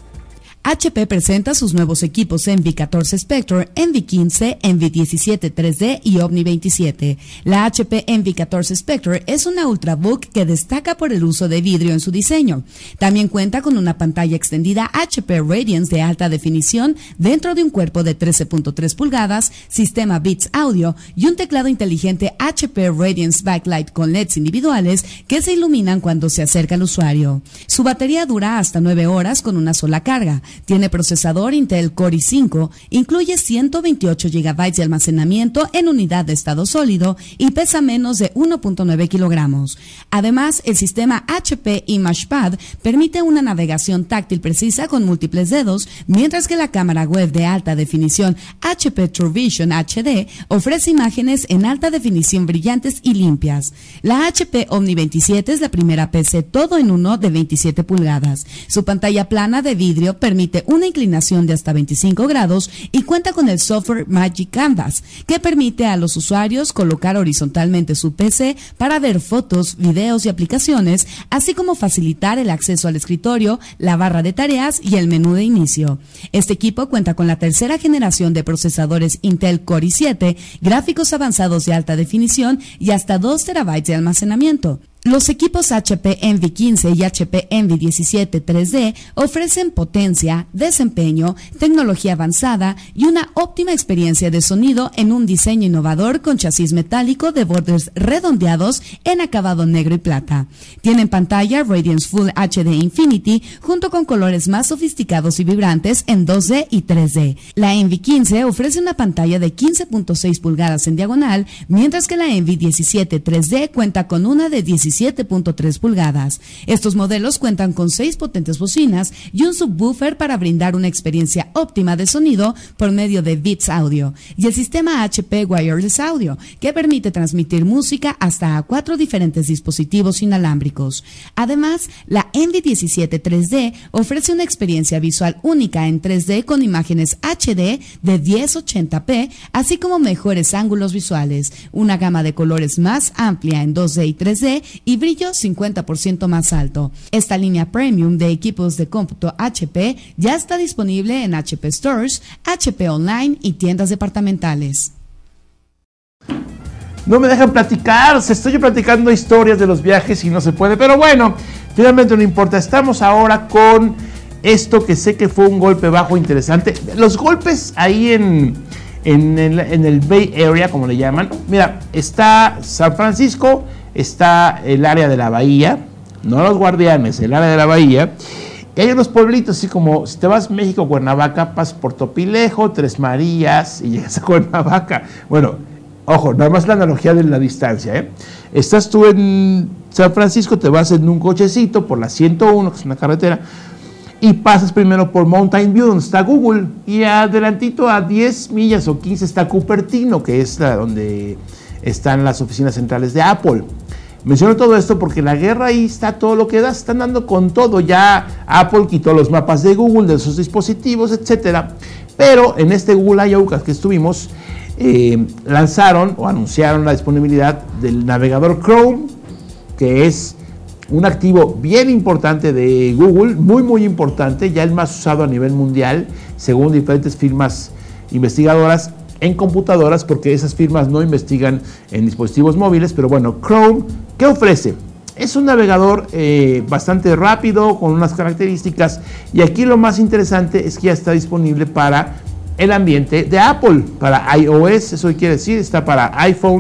Speaker 1: HP presenta sus nuevos equipos Envy 14 Spectre, Envy 15, Envy 17 3D y Omni 27. La HP Envy 14 Spectre es una ultrabook que destaca por el uso de vidrio en su diseño. También cuenta con una pantalla extendida HP Radiance de alta definición dentro de un cuerpo de 13.3 pulgadas, sistema Beats Audio y un teclado inteligente HP Radiance Backlight con LEDs individuales que se iluminan cuando se acerca al usuario. Su batería dura hasta 9 horas con una sola carga. Tiene procesador Intel Core i5, incluye 128 GB de almacenamiento en unidad de estado sólido y pesa menos de 1.9 kilogramos. Además, el sistema HP ImagePad permite una navegación táctil precisa con múltiples dedos, mientras que la cámara web de alta definición HP TrueVision HD ofrece imágenes en alta definición brillantes y limpias. La HP Omni 27 es la primera PC todo en uno de 27 pulgadas. Su pantalla plana de vidrio permite una inclinación de hasta 25 grados y cuenta con el software Magic Canvas, que permite a los usuarios colocar horizontalmente su PC para ver fotos, videos y aplicaciones, así como facilitar el acceso al escritorio, la barra de tareas y el menú de inicio. Este equipo cuenta con la tercera generación de procesadores Intel Core i7, gráficos avanzados de alta definición y hasta 2 TB de almacenamiento. Los equipos HP Envy 15 y HP Envy 17 3D ofrecen potencia, desempeño, tecnología avanzada y una óptima experiencia de sonido en un diseño innovador con chasis metálico de bordes redondeados en acabado negro y plata. Tienen pantalla Radiance Full HD Infinity junto con colores más sofisticados y vibrantes en 2D y 3D. La Envy 15 ofrece una pantalla de 15.6 pulgadas en diagonal, mientras que la Envy 17 3D cuenta con una de 17.3 pulgadas. Estos modelos cuentan con 6 potentes bocinas y un subwoofer para brindar una experiencia óptima de sonido por medio de Beats Audio y el sistema HP Wireless Audio, que permite transmitir música hasta a 4 diferentes dispositivos inalámbricos. Además, la Envy 17 3D ofrece una experiencia visual única en 3D con imágenes HD de 1080p, así como mejores ángulos visuales, una gama de colores más amplia en 2D y 3D y brillo 50% más alto. Esta línea premium de equipos de cómputo HP ya está disponible en HP Stores, HP Online y tiendas departamentales.
Speaker 2: No me dejan platicar, estoy yo platicando historias de los viajes y no se puede, pero bueno, finalmente no importa. Estamos ahora con esto que sé que fue un golpe bajo interesante. Los golpes ahí en el Bay Area, como le llaman. Mira, está San Francisco, está el área de la bahía, no los Guardianes, el área de la bahía. Y hay unos pueblitos, así como si te vas a México, Cuernavaca, pasas por Topilejo, Tres Marías y llegas a Cuernavaca. Bueno, ojo, nada más la analogía de la distancia, ¿eh? Estás tú en San Francisco, te vas en un cochecito por la 101, que es una carretera, y pasas primero por Mountain View, donde está Google, y adelantito a 10 millas o 15 está Cupertino, que es donde están las oficinas centrales de Apple. Menciono todo esto porque la guerra ahí está todo lo que da, están dando con todo. Ya Apple quitó los mapas de Google de sus dispositivos, etcétera. Pero en este Google I/O que estuvimos, lanzaron o anunciaron la disponibilidad del navegador Chrome, que es un activo bien importante de Google, muy importante, ya el más usado a nivel mundial, según diferentes firmas investigadoras en computadoras, porque esas firmas no investigan en dispositivos móviles. Pero bueno, Chrome, ¿qué ofrece? Es un navegador bastante rápido, con unas características, y aquí lo más interesante es que ya está disponible para el ambiente de Apple, para iOS, eso quiere decir, está para iPhone,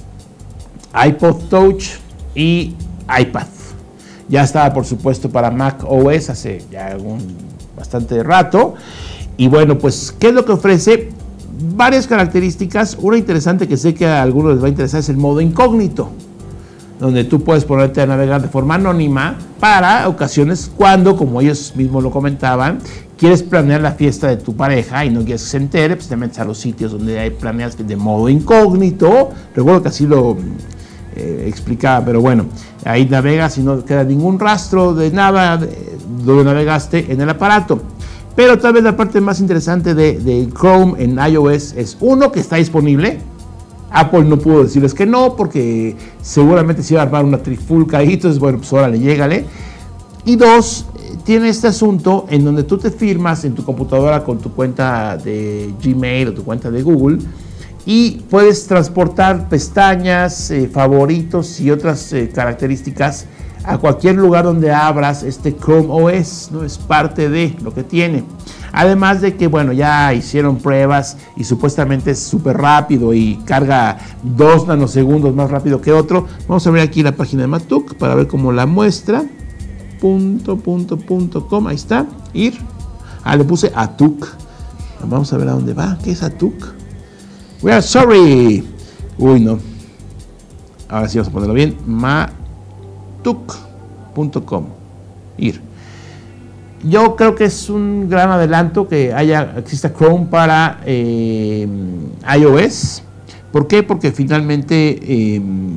Speaker 2: iPod Touch y iPad. Ya estaba, por supuesto, para Mac OS hace ya bastante rato. Y bueno, pues, ¿qué es lo que ofrece? Varias características. Una interesante que sé que a algunos les va a interesar es el modo incógnito, donde tú puedes ponerte a navegar de forma anónima para ocasiones cuando, como ellos mismos lo comentaban, quieres planear la fiesta de tu pareja y no quieres que se entere, pues te metes a los sitios donde hay planeas de modo incógnito. Recuerdo que así lo explicaba, pero bueno, ahí navegas y no queda ningún rastro de nada donde navegaste en el aparato. Pero tal vez la parte más interesante de Chrome en iOS es, uno, que está disponible. Apple no pudo decirles que no, porque seguramente se iba a armar una trifulca ahí. Entonces, bueno, pues órale, llégale. Y dos, tiene este asunto en donde tú te firmas en tu computadora con tu cuenta de Gmail o tu cuenta de Google y puedes transportar pestañas, favoritos y otras características a cualquier lugar donde abras este Chrome OS, ¿no? Es parte de lo que tiene. Además de que, bueno, ya hicieron pruebas y supuestamente es súper rápido y carga 2 nanosegundos más rápido que otro. Vamos a ver aquí la página de Matuk para ver cómo la muestra. .com, ahí está, ir. Le puse Atuk. Vamos a ver a dónde va. ¿Qué es Atuk? We are sorry. Uy, no. Ahora sí vamos a ponerlo bien. Matuk.com. Ir. Yo creo que es un gran adelanto que exista Chrome para iOS. ¿Por qué? Porque finalmente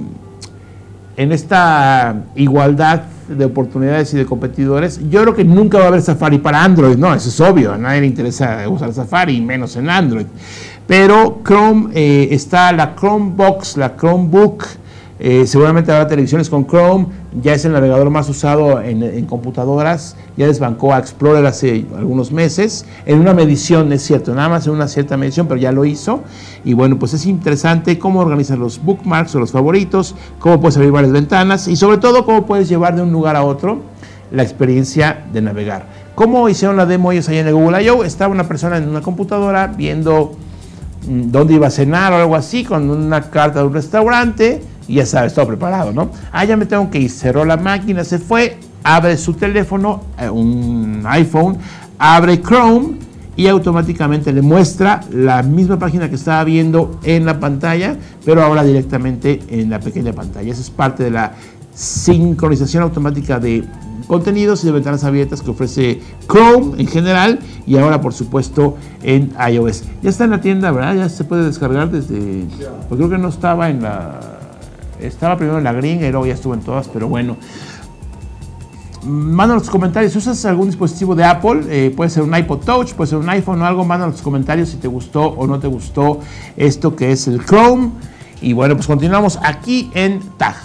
Speaker 2: en esta igualdad de oportunidades y de competidores, yo creo que nunca va a haber Safari para Android, no, eso es obvio, a nadie le interesa usar Safari, menos en Android. Pero Chrome, está la Chromebox, la Chromebook, seguramente habrá televisiones con Chrome, ya es el navegador más usado en computadoras, ya desbancó a Explorer hace algunos meses, en una medición, es cierto, nada más en una cierta medición, pero ya lo hizo, y bueno, pues es interesante cómo organizar los bookmarks o los favoritos, cómo puedes abrir varias ventanas, y sobre todo cómo puedes llevar de un lugar a otro la experiencia de navegar. ¿Cómo hicieron la demo ellos allá en el Google I.O.? Estaba una persona en una computadora viendo dónde iba a cenar o algo así, con una carta de un restaurante, y ya sabes, todo preparado, ¿no? Ya me tengo que ir, cerró la máquina, se fue, abre su teléfono, un iPhone, abre Chrome y automáticamente le muestra la misma página que estaba viendo en la pantalla, pero ahora directamente en la pequeña pantalla. Eso es parte de la sincronización automática de contenidos y de ventanas abiertas que ofrece Chrome en general y ahora por supuesto en iOS. Ya está en la tienda, ¿verdad? Ya se puede descargar desde... Pues creo que no estaba en la... Estaba primero en la gringa y luego ya estuvo en todas, pero bueno. Mándanos tus comentarios. ¿Usas algún dispositivo de Apple? Puede ser un iPod Touch, puede ser un iPhone o algo. Mándanos tus comentarios si te gustó o no te gustó esto que es el Chrome. Y bueno, pues continuamos aquí en TAG.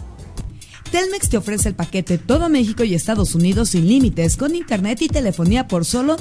Speaker 1: Telmex te ofrece el paquete todo México y Estados Unidos sin límites, con internet y telefonía por solo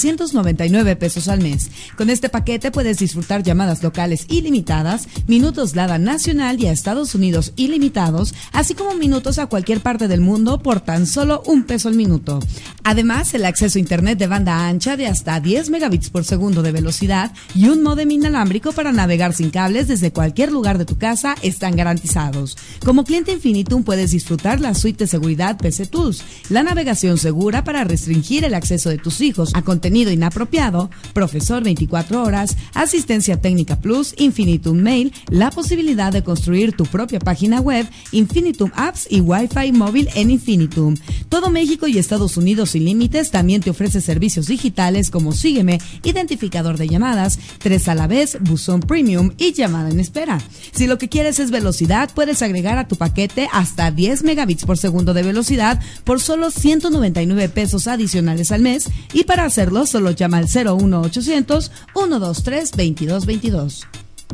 Speaker 1: 999 pesos al mes. Con este paquete puedes disfrutar llamadas locales ilimitadas, minutos LADA nacional y a Estados Unidos ilimitados, así como minutos a cualquier parte del mundo por tan solo $1 al minuto. Además, el acceso a internet de banda ancha de hasta 10 megabits por segundo de velocidad y un módem inalámbrico para navegar sin cables desde cualquier lugar de tu casa están garantizados. Como cliente Infinitum puedes disfrutar la suite de seguridad PC Tools, la navegación segura para restringir el acceso de tus hijos a contenido inapropiado, profesor 24 horas, asistencia técnica plus, Infinitum Mail, la posibilidad de construir tu propia página web, Infinitum Apps y Wi-Fi móvil en Infinitum. Todo México y Estados Unidos sin límites también te ofrece servicios digitales como Sígueme, identificador de llamadas, 3 a la vez, buzón premium y llamada en espera. Si lo que quieres es velocidad, puedes agregar a tu paquete hasta 10 megabits por segundo de velocidad por solo 199 pesos adicionales al mes, y para hacerlo solo llama al 01800 123 2222.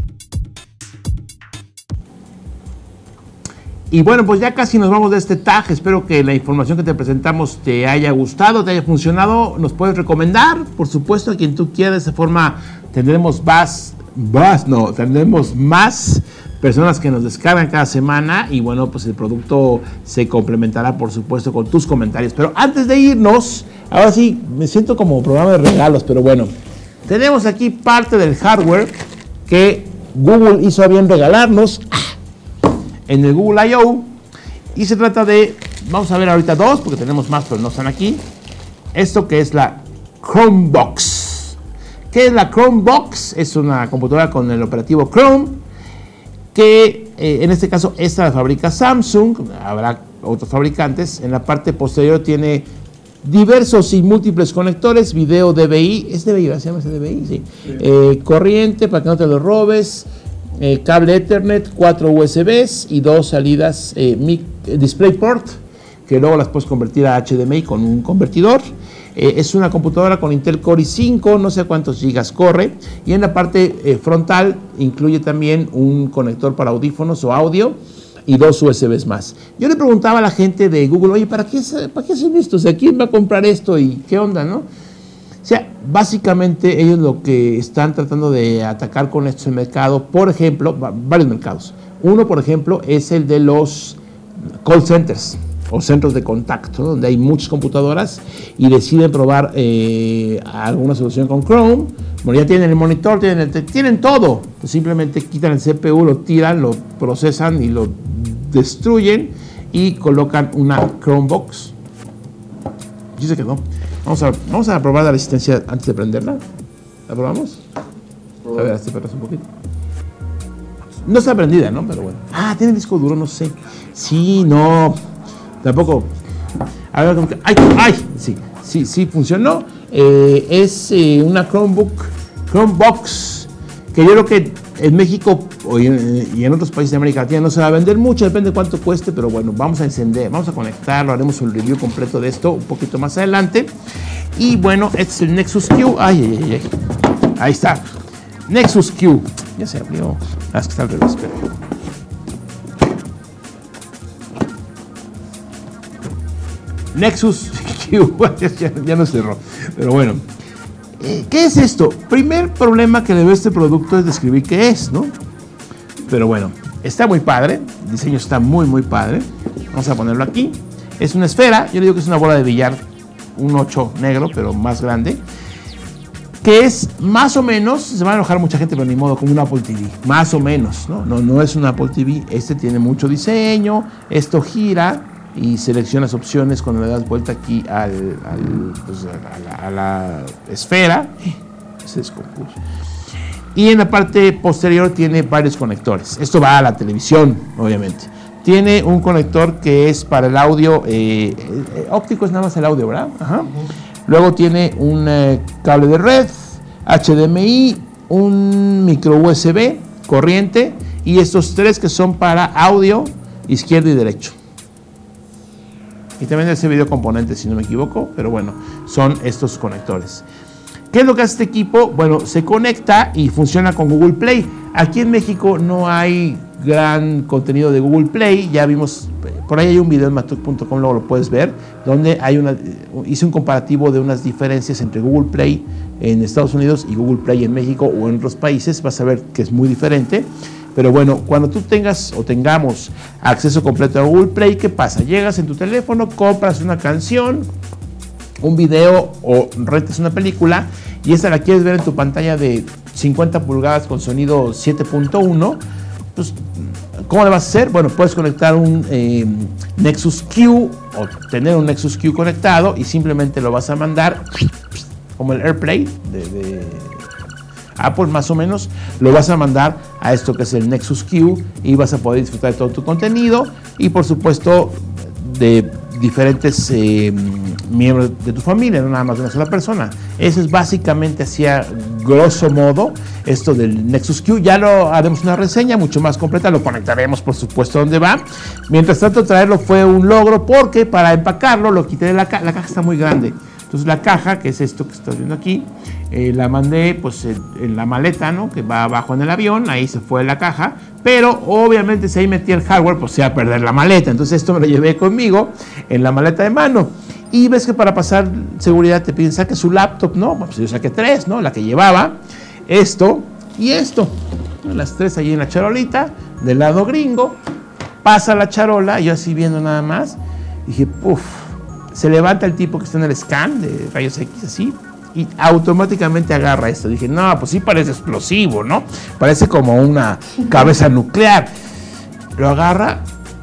Speaker 2: Y bueno, pues ya casi nos vamos de este TAG. Espero que la información que te presentamos te haya gustado, te haya funcionado. Nos puedes recomendar, por supuesto, a quien tú quieras. De esa forma tendremos tendremos más personas que nos descargan cada semana y bueno, pues el producto se complementará por supuesto con tus comentarios. Pero antes de irnos, ahora sí, me siento como programa de regalos, pero bueno, tenemos aquí parte del hardware que Google hizo a bien regalarnos en el Google I.O. y se trata de, vamos a ver ahorita dos, porque tenemos más pero no están aquí, esto que es la Chromebox. ¿Qué es la Chromebox? Es una computadora con el operativo Chrome, que en este caso esta la fabrica Samsung, habrá otros fabricantes. En la parte posterior tiene diversos y múltiples conectores, video DVI, ¿es DVI? ¿Se llama ese DVI? Sí. Corriente para que no te lo robes, cable Ethernet, 4 USBs y 2 salidas DisplayPort, que luego las puedes convertir a HDMI con un convertidor. Es una computadora con Intel Core i5, no sé cuántos gigas corre, y en la parte frontal incluye también un conector para audífonos o audio, y 2 USBs más. Yo le preguntaba a la gente de Google, oye, ¿para qué hacen esto? O sea, ¿quién va a comprar esto y qué onda, no? O sea, básicamente ellos lo que están tratando de atacar con esto el mercado, por ejemplo, varios mercados. Uno, por ejemplo, es el de los call centers o centros de contacto, ¿no? Donde hay muchas computadoras y deciden probar alguna solución con Chrome. Bueno, ya tienen el monitor, tienen todo. Pues simplemente quitan el CPU, lo tiran, lo procesan y lo destruyen y colocan una Chromebox. Dice que no. Vamos a probar la resistencia antes de prenderla. ¿La probamos? A ver, este perro un poquito. No está prendida, ¿no? Pero bueno. Ah, tiene disco duro, no sé. Sí, no. Tampoco. A ver, ¡ay! Sí, funcionó. Es una Chromebox que yo creo que en México y en otros países de América Latina no se va a vender mucho, depende de cuánto cueste, pero bueno, vamos a encender, vamos a conectarlo, haremos un review completo de esto un poquito más adelante. Y bueno, este es el Nexus Q. Ahí está. Nexus Q. Ya se abrió. Es que está al revés, pero... Nexus Q. ya no cerró. Pero bueno. ¿Qué es esto? Primer problema que le veo a este producto es describir qué es, ¿no? Pero bueno, está muy padre. El diseño está muy padre. Vamos a ponerlo aquí. Es una esfera. Yo le digo que es una bola de billar. Un 8 negro, pero más grande. Que es más o menos, se va a enojar mucha gente, pero ni modo, como un Apple TV. Más o menos, ¿no? No es un Apple TV. Este tiene mucho diseño. Esto gira y seleccionas opciones cuando le das vuelta aquí a la esfera. Se descompuso. Y en la parte posterior tiene varios conectores. Esto va a la televisión, obviamente. Tiene un conector que es para el audio. Óptico es nada más el audio, ¿verdad? Ajá. Luego tiene un cable de red, HDMI, un micro USB, corriente, y estos 3 que son para audio, izquierdo y derecho. Y también ese video componente, si no me equivoco, pero bueno, son estos conectores. ¿Qué es lo que hace este equipo? Bueno, se conecta y funciona con Google Play. Aquí en México no hay gran contenido de Google Play. Ya vimos, por ahí hay un video en matuk.com, luego lo puedes ver, donde hice un comparativo de unas diferencias entre Google Play en Estados Unidos y Google Play en México o en otros países. Vas a ver que es muy diferente. Pero bueno, cuando tú tengas o tengamos acceso completo a Google Play, ¿qué pasa? Llegas en tu teléfono, compras una canción, un video o rentas una película y esta la quieres ver en tu pantalla de 50 pulgadas con sonido 7.1, pues ¿cómo le vas a hacer? Bueno, puedes conectar un Nexus Q o tener un Nexus Q conectado y simplemente lo vas a mandar como el AirPlay de Apple, más o menos, lo vas a mandar a esto que es el Nexus Q y vas a poder disfrutar de todo tu contenido y por supuesto de diferentes miembros de tu familia, no nada más de una sola persona. Eso es básicamente así a grosso modo esto del Nexus Q. Ya lo haremos una reseña mucho más completa, lo conectaremos por supuesto donde va. Mientras tanto traerlo fue un logro porque para empacarlo lo quité de la caja está muy grande. Entonces la caja, que es esto que estás viendo aquí, la mandé pues en la maleta, ¿no? Que va abajo en el avión, ahí se fue la caja, pero obviamente si ahí metí el hardware, pues se iba a perder la maleta. Entonces esto me lo llevé conmigo en la maleta de mano. Y ves que para pasar seguridad te piden saque su laptop, ¿no? Pues yo saqué 3, ¿no? La que llevaba, esto y esto. Las 3 ahí en la charolita, del lado gringo. Pasa la charola, yo así viendo nada más, dije, puff. Se levanta el tipo que está en el scan de rayos X así y automáticamente agarra esto. Dije, no, pues sí parece explosivo, ¿no? Parece como una cabeza nuclear. Lo agarra,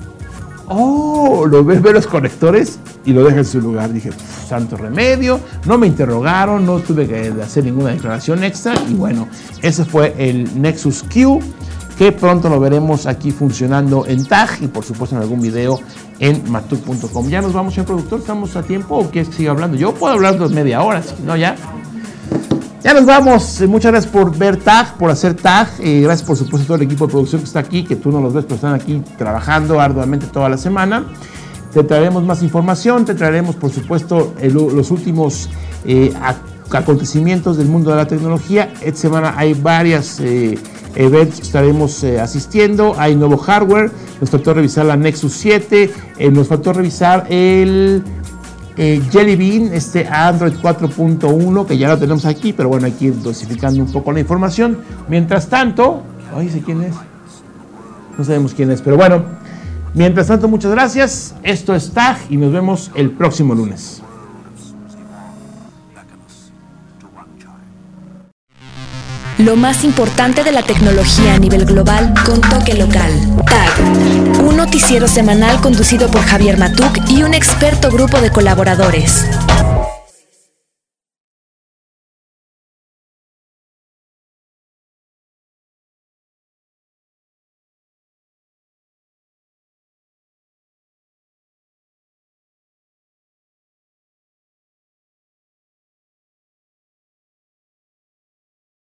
Speaker 2: lo ve los conectores y lo deja en su lugar. Dije, santo remedio, no me interrogaron, no tuve que hacer ninguna declaración extra y bueno, ese fue el Nexus Q, que pronto lo veremos aquí funcionando en TAG y por supuesto en algún video en matuk.com. Ya nos vamos, señor productor, ¿estamos a tiempo o quieres que siga hablando? Yo puedo hablar media hora, si no ya nos vamos. Muchas gracias por ver TAG, por hacer TAG, gracias por supuesto a todo el equipo de producción que está aquí, que tú no los ves pero están aquí trabajando arduamente toda la semana. Te traeremos más información, te traeremos por supuesto los últimos acontecimientos del mundo de la tecnología. Esta semana hay varias eventos que estaremos asistiendo. Hay nuevo hardware, nos faltó revisar la Nexus 7, nos faltó revisar el Jelly Bean, Android 4.1, que ya lo tenemos aquí, pero bueno, hay que ir dosificando un poco la información. Mientras tanto, ay, sé quién es, no sabemos quién es, pero bueno, mientras tanto, muchas gracias. Esto es TAG y nos vemos el próximo lunes.
Speaker 3: Lo más importante de la tecnología a nivel global con toque local. TAG, un noticiero semanal conducido por Javier Matuk y un experto grupo de colaboradores.